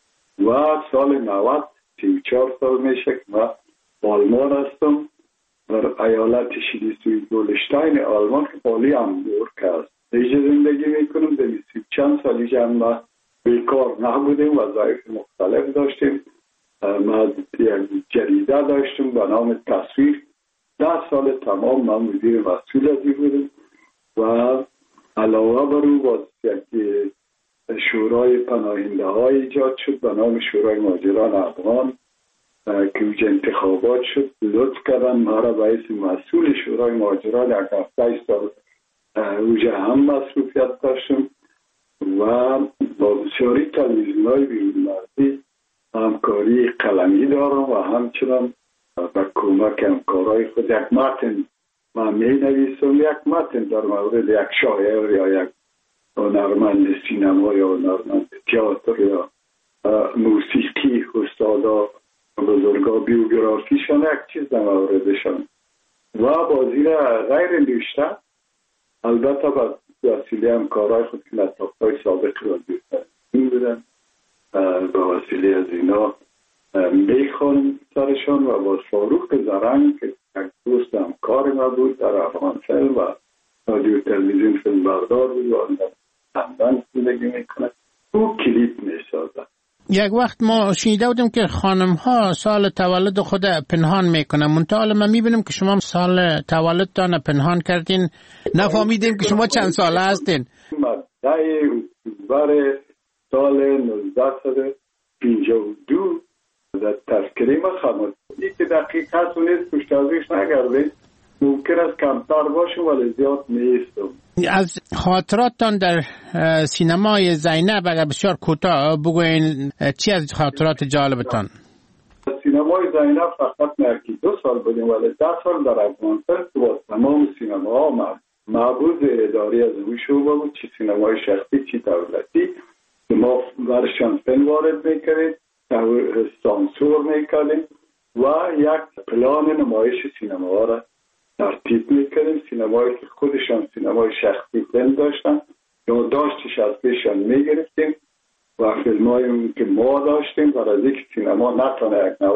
و سال 90 34 سال میشه که ما آلمان هستم در ایالت شلیسوی گولشتاین آلمان که پالی همبورگ است. اینجا زندگی میکنم. در 20 چند سالی جمع بیکار نبودیم، وظایف مختلف داشتیم. ما یک جریده داشتیم به نام تصویر. 10 سال تمام من مدیر مسئول ازی بودم و علاوه بر او باز یک شورای پناهنده های ایجاد شد به نام شورای مهاجران افغان که اوج انتخابات شد. لطف کردن ما را به حیث مسئول شورای مهاجران 7 سال اوج هم مسئولیت داشتم و با بسیاری تلویزیون های بیرون مرزی همکاری قلمی دارم و همچنان با کمک همکارای خود یک متن من می نویسم. یک متن در مورد یک شاعر یا یک هنرمند سینما یا هنرمند تئاتر یا موسیقی استادا بزرگا بیوگرافیشان یک چیز در موردشان و بازی غیر نوشته البته با وسیله همکارای خود که لطافتای سابق را این بودن به وسیله از اینا میخوانم سرشان و با فاروق زرنگ که یک دوست همکار ما بود در افغان فیلم و رادیو تلویزیون فیلم بردار بود و همدن زندگی میکنه او کلیپ میسازد. یک وقت ما شنیده بودیم که خانم ها سال تولد خود پنهان میکنن، منتها ما میبینیم که شما سال تولدتان پنهان کردین، نفهمیدیم که شما چند ساله هستین. مدعی اکتبر سال 1952 در تذکره ما خواهد این که دقیق هست و نیست پشتازیش نگردید ممکن است کمتر باشه ولی زیاد نیست. از خاطراتتان در سینمای زینب اگر بسیار کوتاه بگوین چی از خاطرات جالبتان؟ سینمای زینب فقط نه 2 سال بودیم ولی 10 سال در افغانستان با تمام سینماها معبود اداری از اون شعبه بود، چی سینمای شخصی چی دولتی، ما برشان فیلم وارد میکردیم، سانسور میکردیم و یک پلان نمایش سینما را ترتیب میکردیم. سینمایی که خودشان سینمای شخصی فیلم داشتن یا داشتش از پیشان میگرفتیم و فیلمایی که ما داشتیم برای از اینکه سینما نتونه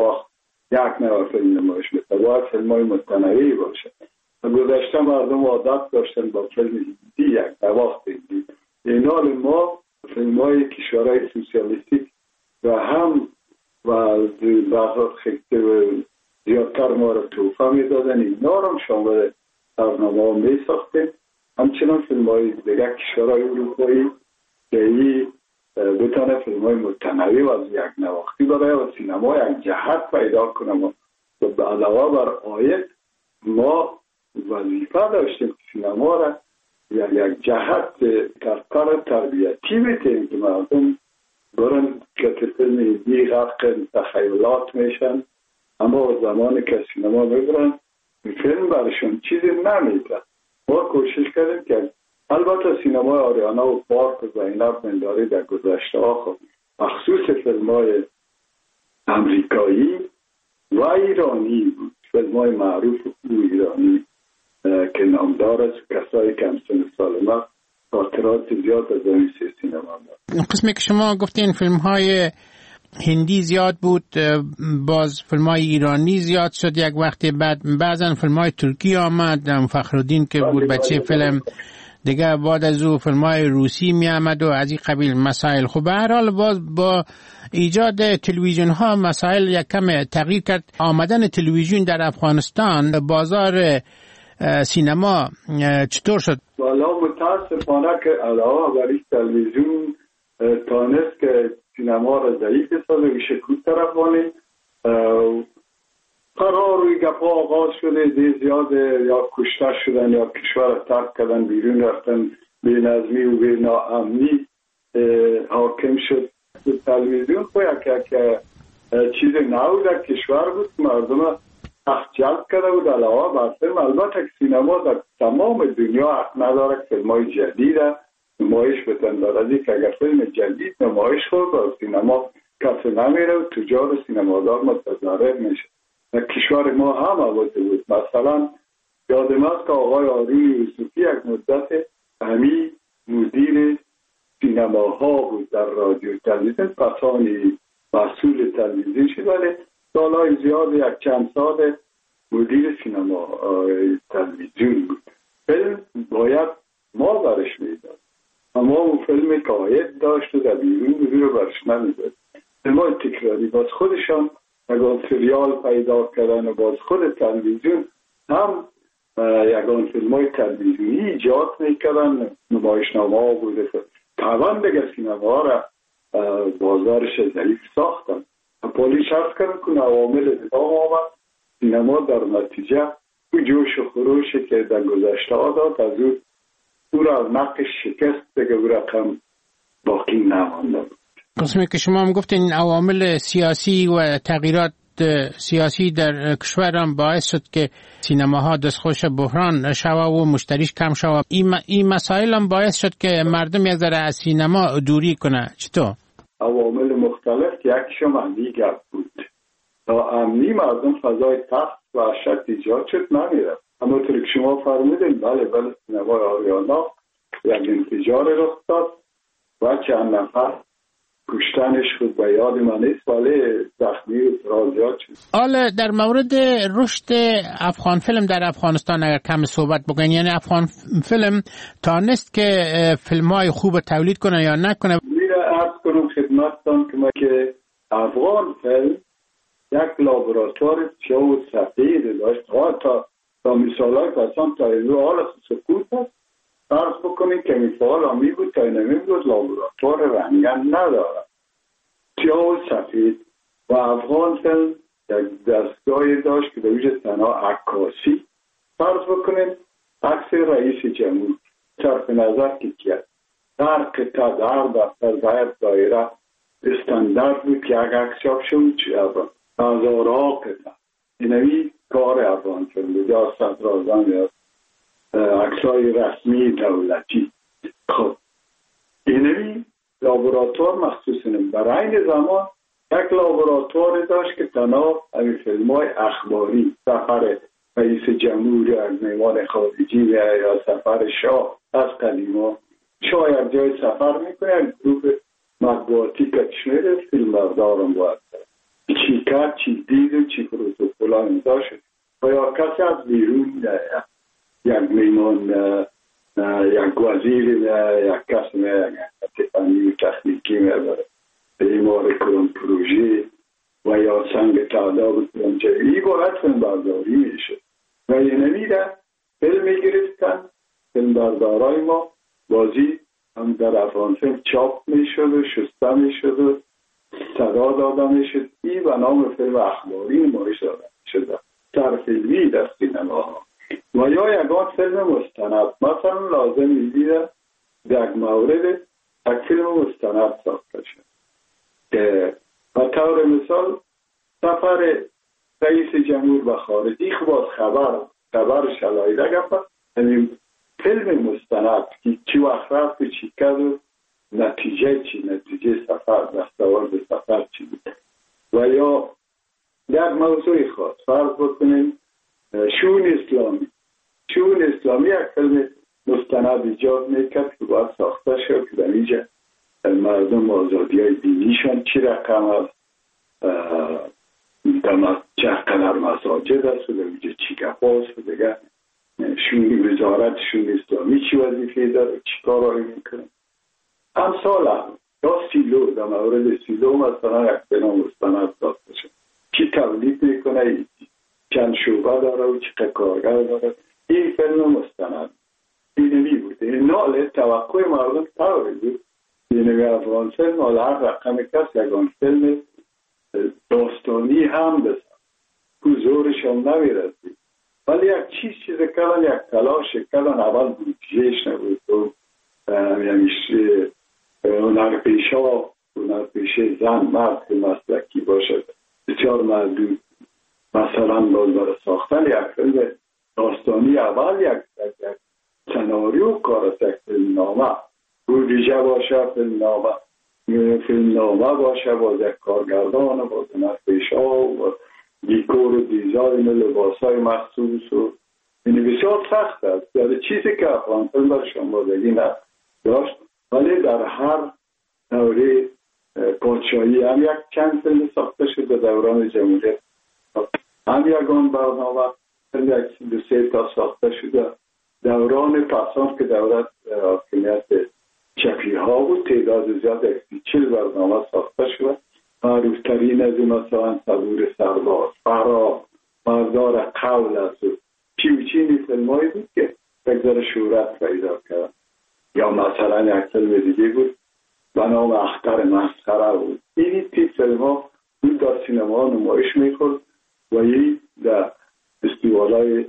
یک نوع فیلم نمایش بده، باید فیلمای متنوعی باشه. گذشته مردم عادت داشتن با فیلم هندی یک نواخت دید. این حال ما فیلمای کشورهای سوسیالیستیک و هم و بعضات خیلی زیادتر ما را توفه می دادن، اینا را هم شامل برنامه ها می ساختیم. همچنان فیلم های دیگر کشورهای اروپایی که ای بتانه فیلم های متنوع و از یک نواختی برای و سینما یک جهت پیدا کنم و به علاوه بر آیت ما وظیفه داشتیم سینما را یک جهت کار تربیتی بتیم که مردم برن که فیلم هندی غرق تخیلات میشن، اما زمانی که سینما میبرن فیلم برشون چیزی نمیده. ما کوشش کردیم که البته سینما آریانا و پارک و زینب منداری در گذشته ها مخصوص فیلم های امریکایی و ایرانی بود، فیلم های معروف و ایرانی که نامدار است. کسایی که همسن سال ما خاطرات زیاد از این سینما دارد. قسمی که شما گفتین فیلم های هندی زیاد بود، باز فیلم های ایرانی زیاد شد یک وقتی، بعد بعضا فیلم های ترکی آمد، فخرالدین که بود بچه فیلم دیگه، بعد از او فیلم های روسی می آمد و از این قبیل مسائل. خب به هر حال باز با ایجاد تلویزیون ها مسائل یک کم تغییر کرد. آمدن تلویزیون در افغانستان بازار سینما چطور شد؟ والا متاسفانه که علاوه بر این تلویزیون تانست که سینما را ضعیف سازه و شکوت طرف وانه قرار روی گپا آغاز شده دی زیاد یا کشته شدن یا کشور ترک کردن، بیرون رفتن، بی نظمی و بی ناامنی حاکم شد. تلویزیون خو یک چیز نو در کشور بود، مردم حق جلب کرده بود. علاوه بر فیلم البته سینما در تمام دنیا حق نداره که فیلمای جدید نمایش بتن، برای که اگر فیلم جدید نمایش خورد و سینما کسی نمیره و تجار و سینمادار متضرر میشه. کشور ما هم آباده بود. مثلا یادم است که آقای آروی یوسفی یک مدت همی مدیر سینماها بود در رادیو تلویزیون، پسانی مسئول تلویزیون شد ولی سالهای زیاد یک چند سال مدیر سینما تلویزیون بود. فیلم باید ما برش میداد، اما اون فیلم که آید داشت و در بیرون رو برش نمیداد. فیلمای تکراری باز خودشان یگان سریال پیدا کردن و باز خود تلویزیون هم یگان فیلمای تلویزیونی ایجاد میکردن، نمایشنامه ها بوده. طبعا دیگه سینما را بازارش ضعیف ساختن. پولیس شرط کردن که عوامل اتفاق آمد، سینما در نتیجه او جوش و خروشی که در گذشته ها داد از او را نقش شکست دیگه او رقم باقی نمانده بود. قسمی که شما هم گفتین این عوامل سیاسی و تغییرات سیاسی در کشور هم باعث شد که سینماها دستخوش بحران شود و مشتریش کم شود. این مسائل هم باعث شد که مردم یک ذره از سینما دوری کنه. چطور؟ عوامل مختلف، یکیشم امنی گپ بود. تا امنی مردم فضای تخت و وحشت ایجاد شد نمیره. اما طور که شما فرمودین بله سینمای آریانا یک انفجار رخ داد و چند نفر کشتنش خود به یاد من نیست ولی زخمی و رازیات شد. حالا در مورد رشد افغان فیلم در افغانستان اگر کم صحبت بکنین، یعنی افغان فیلم تانست که فیلم های خوب تولید کنه یا نکنه؟ میره عرض کنم خدمتتان که افغان فیلم یک لابراتوار چه و سفید داشت. تا مثال های پسان تا اینو حال سکوت هست فرض بکنید که مثال همی بود تا اینمی بود لابراتوار رنگن نداره، سیاه و سفید و افغان فیلم یک دستگاهی داشت که دویش تنها عکاسی. فرض بکنید عکس رئیس جمهور صرف نظر که کرد در قطعه در دفتر در دایره استاندارد بود که یک عکس چاپ شد هزارها قطعه. اینوی کار افغان فیلم بود، یا صدراعظم یا عکسای رسمی دولتی. خب اینوی لابراتوار مخصوصا برای این زمان یک لابراتوار داشت که تنها این فیلم های اخباری، سفر رئیس جمهور یا مهمان خارجی یا سفر شاه از قدیما، شاه یک جای سفر میکنه، گروه مطبوعاتی کشمیر فیلم بردارم باید چی کرد، چی دید و چی پروتوکولان داشت و یا کسی از بیرون یک مهمان یک وزیر یک کس یک تخنیکی میبره ایمار کرم پروژه و یا سنگ تعداد کرم جایی باید فیلم برداری میشه و یه نمیده فیلم میگرفتن. فیلم بردارای ما بازی هم در افغان فیلم چاپ میشد و شسته میشد و صدا داده میشد. این به نام فیلم اخباری نمایش داده شده سرفیلمی در سینماها. و یا یکان فیلم مستند، مثلا لازم میدیده در یک مورد یک فیلم مستند ساخته شد که به طور مثال سفر رئیس جمهور به خارجی خواست خبر شلایده گفت همین فیلم مستند که چی وقت رفت و چی کرد و نتیجه سفر دستاورد سفر چی بود. و یا در موضوع خاص فرض بکنیم شون اسلامی یک فیلم مستند ایجاد میکرد که باید ساخته شد که در اینجا مردم آزادی های دینیشان چی رقم است، چه قدر مساجد است و در اینجا چی گفاست و دیگر وزارت شون اسلامی چی وظیفه داره، چی کارهایی میکنه. امثال هم یا سیلو، در مورد سیلو مثلا یک فیلم مستند ساخته شد، چی تولید میکنه، چند شعبه داره و چی کارگر داره. این فیلم مستند اینوی بود. این نال توقع مردم طوری بود. اینوی افغان فیلم حالا هر رقم کس یکان فیلم داستانی هم بسن که زورشان نمیرسید، ولی یک چیز کلان یک تلاش کلان اول بودجهش نبود و همیشه هنرپیشه زن مرد که مسلکی باشد بسیار محدود. مثلا باز ساختن یک فیلم داستانی اول یک سناریو کار است، یک فیلمنامه بودجه باشه، فیلمنامه باشه، باز یک کارگردان، باز هنرپیشه و دیکور و دیزاین و لباسای مخصوص و این بسیار سخت است. یعنی چیزی که افغان فیلم در شنبادگی نداشت، ولی در هر دوره پادشاهی هم یک چند فیلم ساخته شد. در دوران جمهوریت هم یکان برنامه فیلم یک 2-3 تا ساخته شده. دوران پسان که دولت حاکمیت چپی ها بود تعداد زیاد 40 برنامه ساخته شده. معروفترین از این مثلا صبور سرباز، فرا، مردار قول است و چیوچینی فیلم هایی بود که یک ذره شهرت پیدا کرد. یا مثلا یک فیلم دیگه بود به نام اختر مسخره بود. این تیپ فیلم ها بود در سینما نمایش میخورد و این در فستیوال‌های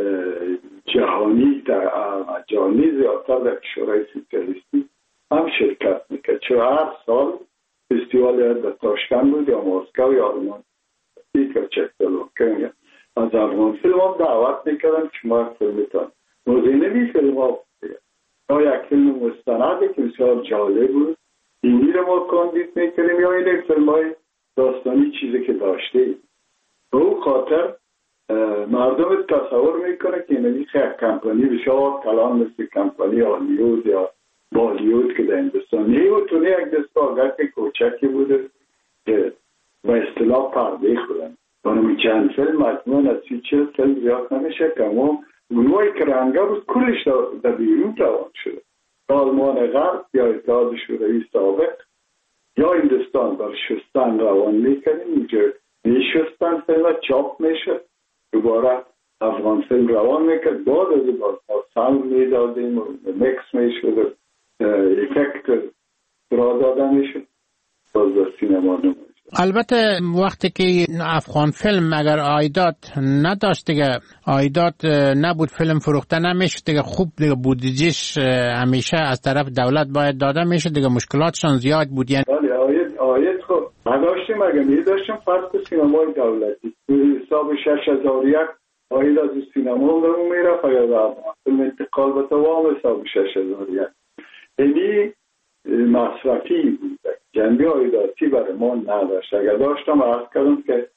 جهانی زیادتر در کشورهای سوسیالیستی هم شرکت میکرد. چون هر سال فستیوال در تاشکند بود یا مسکو یا آلمان یا چکسلواکی از افغان فیلم هم دعوت میکردن که شما فیلمتان موزینوی فیلم ها یا یک فیلم مستند که بسیار جالب بود اینی رو ما کاندید میکنیم یا این فیلم های داستانی چیزی که داشته به او خاطر مردم تصور میکنه که اینوی خیلی کمپانی بسیار کلان مثل کمپانی هالیوود یا بالیوود که در هندوستان نیوتونه یک دستگاه کوچکی بوده که به اصطلاح پرده خودن دانمی چند فیلم مجموعا از 30-40 فیلم زیاد نمیشه که اما گروهی که رنگه بود کلش در بیرون روان شده. آلمان غرب یا اتحاد شوروی سابق یا هندوستان در شستن روان میکنیم اینجا میشستن فیلم چاپ میشد دوباره افغان فیلم روان میکرد بعد از این باز ساوند میدادیم و مکس میشد و افکت را داده میشد باز در سینما نمایش. البته وقتی که افغان فیلم اگر عایدات نداشت دیگه، عایدات نبود، فیلم فروخته نمیشه دیگه، خوب دیگه بودجهش همیشه از طرف دولت باید داده میشه دیگه، مشکلاتشان زیاد بود. یعنی عاید خب نداشتیم، اگر میداشتیم فرض سینمای دولتی حساب 6001 عاید از سینما رو میرفت یا در فیلم انتقال به دوام حساب 6001 یعنی مصرفی بود، جنبه عایداتی برای ما نداشت. اگر داشتم عرض کردم که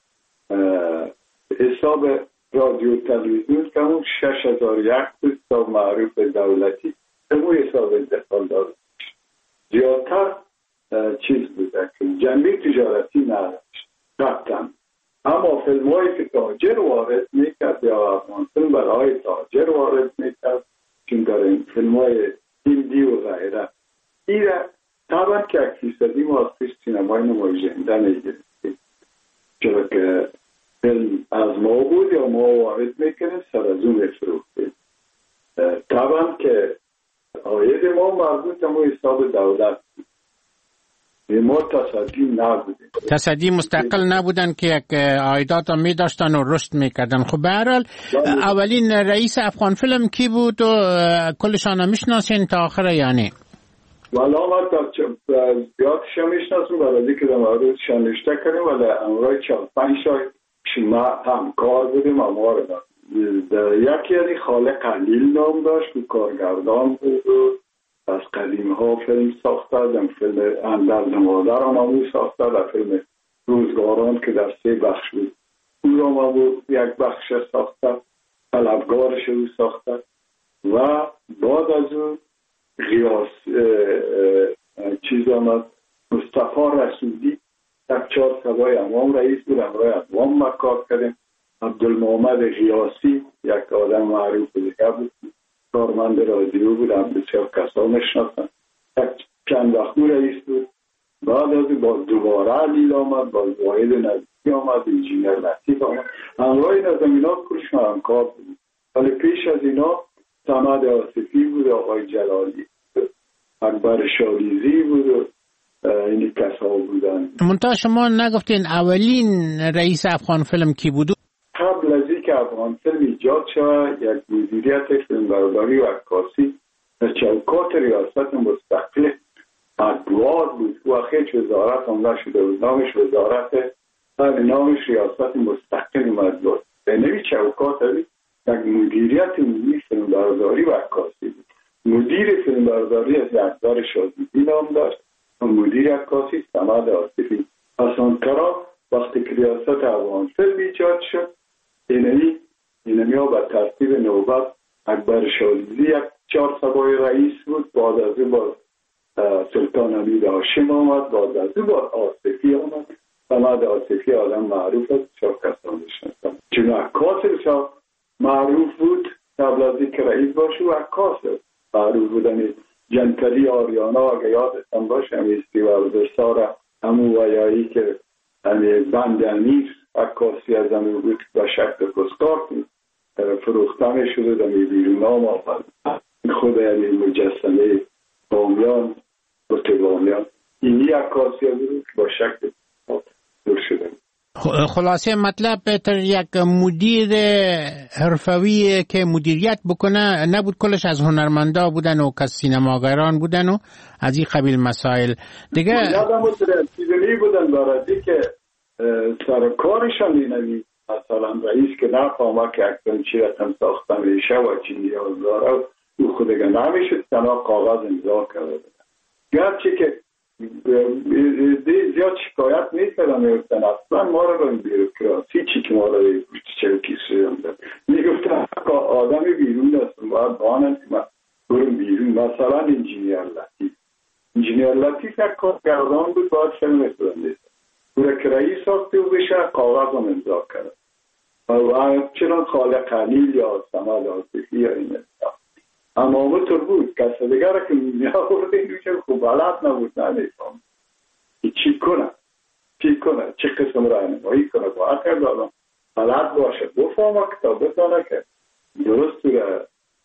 حساب رادیو تلویزیون که اون 6001 حساب معروف دولتی اون حساب انتقال داره زیادتر چیز بوده که جنبه تجارتی نداشت قطعا. اما فیلم هایی که تاجر وارد میکرد یا افغان فیلم برای تاجر وارد میکرد، چون در این فیلم های هندی و غیره ایره طبعا که 100% ما از سینمای نمایشنده میگرفتیم، چرا که فیلم از ما بود یا ما وارد میکنیم سر از اون میفروختیم. طبعا که عاید ما مربوط ما حساب دولت بود، ما تصدی نبودیم، تصدی مستقل نبودن که یک عایدات هم میداشتن و رشد میکردن. خب به هر حال اولین رئیس افغان فیلم کی بود و کلشان میشناسین تا آخر یعنی؟ والا ما تا زیادش میشناسیم برای که در موردش نوشته کردیم، ولی امروز 4-5 شما همکار بودیم. اما یکی یعنی خالق قلیل نام داشت و کارگردان بود و از قدیم ها فیلم ساخته، در فیلم اندرز مادر هم همون ساخته، در فیلم روزگاران که در 3 بخش بود اون رو هم یک بخش ساخته، طلبگارش رو ساخته. و بعد از اون چیز آمد مصطفی رسولی، یک 4 سوای امام رئیس بود، امرای ادوام ما کار کردیم. عبدالمحمد غیاسی یک آدم معروف دیگه بود، کارمند رادیو بود، هم بسیار کسا میشناسن، یک چند وقت رئیس بود. بعد از باز دوباره علیل آمد، باز واحد نزدیکی آمد، انجینیر لطیف آمد. همراه این از اینا کلش ما همکار بود. ولی پیش از اینا صمد آصفی بود، آقای جلالی بود، اکبر شالیزی بود و اینی کسا بودن. منتها شما نگفتین اولین رئیس افغان فیلم کی بود؟ قبل از اینکه افغان فیلم ایجاد شود، یک مدیریت فیلمبرداری و عکاسی در چوکات ریاست مستقل ادوار بود و هیچ وزارت هم نشده بود، نامش وزارت، نامش ریاست مستقل مدوار. به نوی چوکات یک مدیریت ملی فیلمبرداری و عکاسی بود. مدیر فیلمبرداری از اکبر شالیزی نام داشت و مدیر عکاسی صمد آصفی. اسانکرا وقتی که ریاست افغان فیلم ایجاد شد، اینمی ها به ترتیب نوبت اکبر شالیزی یک 4 سوای رئیس بود، بعد از این باز سلطان حمید هاشم آمد، بعد از این باز آصفی آمد. صمد آصفی آدم معروف است، شب کسان بشنستم چون عکاس بسیار معروف بود قبل از اینکه رئیس باشه و عکاس معروف بودن. جنتلی آریانا اگه یادتان باشه همیستی و بزرسار همون ویایی که بند امیر عکاسی از همون بود و شکل کسکار بود فروختن شده در بیرون آمد. خود مجسمه بامیان و تبامیان اینی عکاسی بود با شکل دور شده. خلاصه مطلب بهتر یک مدیر حرفوی که مدیریت بکنه نبود، کلش از هنرمندا بودن و کس سینماگران بودن و از این قبیل مسائل دیگه. یادم تلویزیونی بودن برای که سرکارشان اینمی مثلا رئیس که نفهمه که اکتن چی رقم ساختن ریشه و چی نیاز داره او خودگه نمیشد تنها کاغذ امضا کرده بودن. گرچه که زیاد شکایت میکردم میگفتن اصلا ما رو به بیروکراسی چی که ما رو چرکی سویدن میگفتن آدم بیرون هستم باید بانم که من برم بیرون. مثلا انجینیر لطیف یک کارگردان بود باید فیلم سویدن برای که رئیس ساخته و بشه کاغذ هم امضا کرد و چنان خالق قلیل یا صمد آصفی یا این اصلا اما همونطور بود. کسی دیگر که میآورده اینو که خوب بلد نبود نمیفهم چی کنه چه قسم راهنمایی کنه باید کردم بلد باشه بفهمه که تا بتانه که درست رو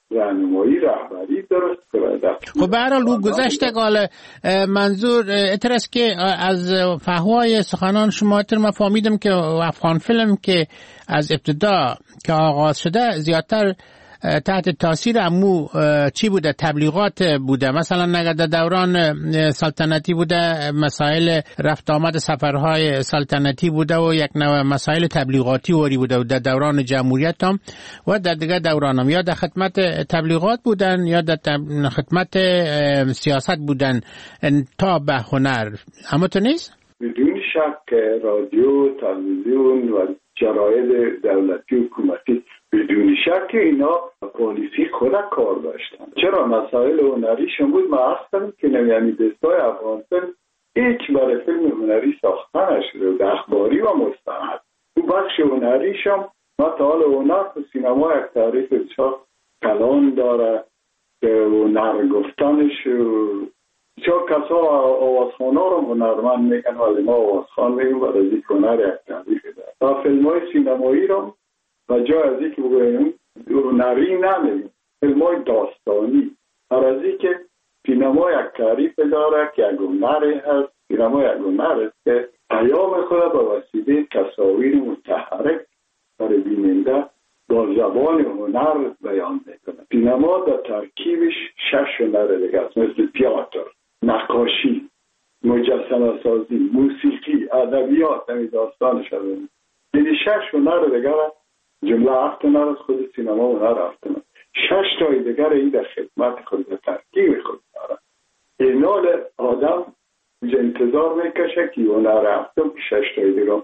راهنمایی رهبری درست کرده. خب به هر حال او گذشته قال منظور اتر است که از فهوای سخنان شما اتر ما فهمیدم که افغان فیلم که از ابتدا که آغاز شده زیادتر تحت تاثیر امو چی بوده؟ تبلیغات بوده. مثلا نگه در دوران سلطنتی بوده مسائل رفت آمد سفرهای سلطنتی بوده و یک نوع مسائل تبلیغاتی وری بوده در دوران جمهوریت هم و در دیگه دوران هم یا در خدمت تبلیغات بودن یا در خدمت سیاست بودن تا به هنر. اما تو نیست؟ بدون شک رادیو، تلویزیون و جراید دولتی حکومتی بدون شک اینا پالیسی خود کار داشتن. چرا مسائل هنریشون بود؟ ما اصلا که نمیانی دستای افغان فیلم هیچ برای فیلم هنری ساخته نشده، اخباری و مستند. اون بخش هنریشون ما تا حال هنر تو سینما یک تعریف بسیار کلان داره که هنر گفتنش چون کسا آوازخانه رو هنرمند میگن ولی ما آوازخان میگیم و از این هنر یک تعریف داره. تا فیلم های سینمایی رو و جای از این که بگویم هنری نمیگیم، فیلم های داستانی هر از این که سینما یک تعریف داره که یک هنری هست. سینما یک هنر است که پیام خود به وسیله تصاویر متحرک برای بیننده با زبان هنر بیان میکنه. سینما در ترکیبش 6 هنر دیگه است، مثل تئاتر، نقاشی، مجسمه سازی، موسیقی، ادبیات، همین داستانش هست. یعنی 6 هنر دیگه جمله 7 هنر از خود سینما هنر 7 هنر. 6 تای دیگر این در خدمت خود در ترکیب خود داره. اینال آدم انتظار میکشه که هنر 7 که 6 تای دیگر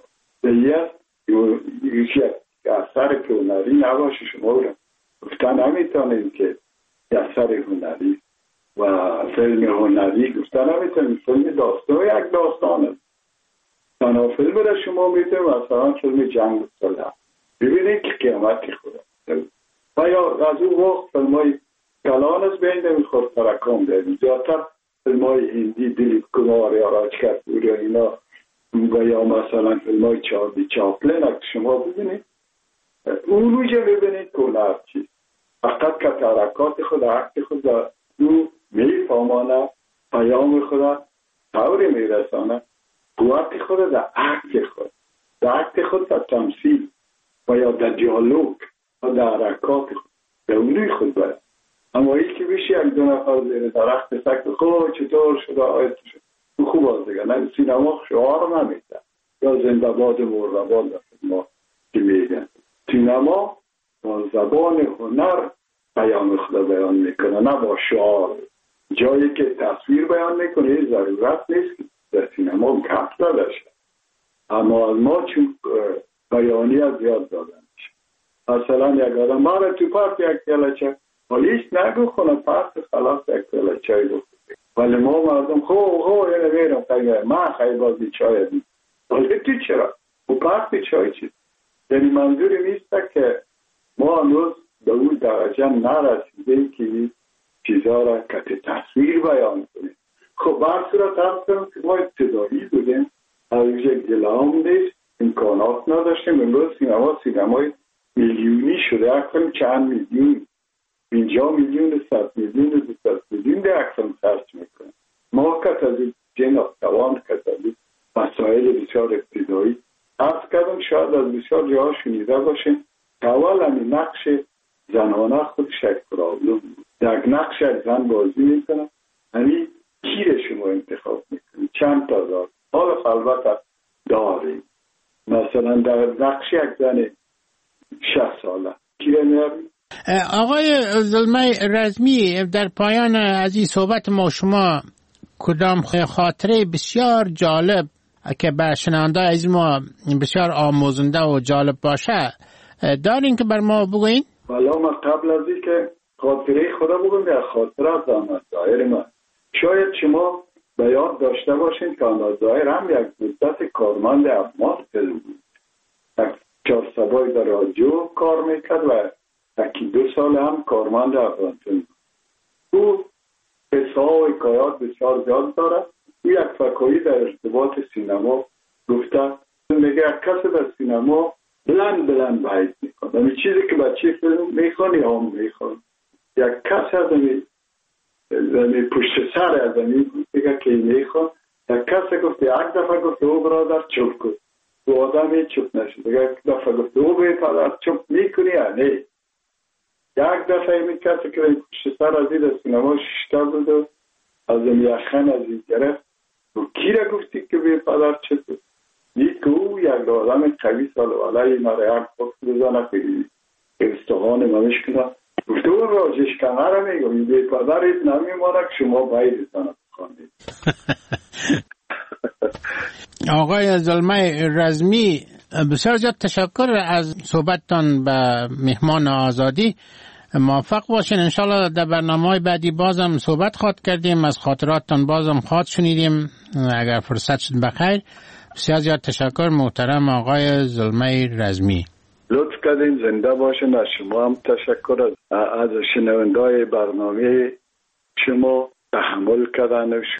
دیگه اثر که هنری نباشه. شما رو گفتن نمیتونیم که اثر هنری و فیلم هنری گفتن نمیتونیم. فیلم داستان یک داستان است. تنها فیلم را شما میتونیم مثلا فیلم جنگ صلح ببینید که قیامتی خود و یا از اون وقت فیلم های کلان است بینده میخورد ترکام داریم. زیادتر فیلم های هندی دلیپ کمار یا راجکت بود یا اینا و یا مثلا فیلم های چارلی چاپلین اگه شما ببینید اون روی ببینید که هنر چیست. فقط که ترکات خود عکس خود او میفهمانه پیام خود طوری میرسانه قوت خود در عکس خود در تمثیل و یا در دیالوگ و در حرکات خود در اونوی خود باید. اما این که بیشی یک دو نفر زیر درخت سکت خواه چطور شده آیت شد او خوب از دیگه نه سینما شعار نمیده یا زنده باد مردباد در ما که میگن. سینما با زبان هنر پیام خود بیان میکنه نه با شعار. جایی که تصویر بیان میکنه یه ضرورت نیست که در سینما گپ زده شد. اما از ما چون بیانی از زیاد دادن شد. مثلا یک آدم ما را تو پارک یک کلچه پلیس نگو خونه پارک خلاص یک کلچه گفت ولی ما مردم خو اینه بیرم خیلی من خیلی بازی چای دید ولی تو چرا؟ و پارک چای چید؟ یعنی منظوری نیست که ما هنوز به اون درجه نرسیدیم که این چیزها را که تصویر بیان کنیم. خب بر صورت هست کنم که ما ابتدایی بودیم از یک گلام نیست امکانات نداشتیم. امروز سینمای میلیونی شده اکثر چند میلیون 50 میلیون 100 میلیون 200 میلیون در اکثر خرچ میکنیم. ما که از جناب توان که از مسائل بسیار ابتدایی عرض کردم شاید از بسیار جاها شنیده باشیم که اول همین نقش زنانه خودش یک پرابلم بود. یک نقش یک زن بازی میکنه یعنی کی را شما انتخاب میکنید چند تا دار حالا البته داریم مثلا در نقش یک زن 60 ساله کی را میاریم. آقای زلمه رزمی در پایان از این صحبت ما شما کدام خاطره بسیار جالب که به شنونده از ما بسیار آموزنده و جالب باشه دارین که بر ما بگوین؟ والا ما قبل از این که خاطره خدا بگویم در خاطره از احمد ظاهر من شاید شما به یاد داشته باشین که احمد ظاهر هم یک مدت کارمند افغان فیلم بود. 4 سالای در رادیو کار میکرد و 1-2 سال هم کارمند افغان فیلم بود. او قصه و حکایات بسیار زیاد داره. او یک فکایی در ارتباط سینما گفته میگه کسی در سینما بلند بلند باید میکنه یعنی چیزی که بچه فیلم میخوانی هم میخوان یک کس از زمین پشت سر از زمین بود دیگه که میخواد یک کس گفت یک دفعه گفت او برادر چوب کن و آدمی چوب نشد دیگه یک دفعه گفت او به پدر چوب میکنی یا نه یک دفعه این کسی که پشت سر از این سینما ششتا بود و از این یخن از این گرفت و کی را گفتی که به پدر چوب دید که او یک آدم قوی سالواله مرا یک پاک بزنه که استخوان ممش کنه گفته اون راجش کمره میگم به پدرت نمیمانه که شما باید بزنه بخواندید. آقای زلمه رزمی بسیار زیاد تشکر از صحبتتان به مهمان آزادی. موفق باشین. انشالله در برنامه‌های بعدی بازم صحبت خواهد کردیم، از خاطراتتان بازم خواهد شنیدیم اگر فرصت شد بخیر. بسیار زیاد تشکر محترم آقای زلمه رزمی. لطف کردین، زنده باشین. از شما هم تشکر از شنونده‌های برنامه شما تحمل کردن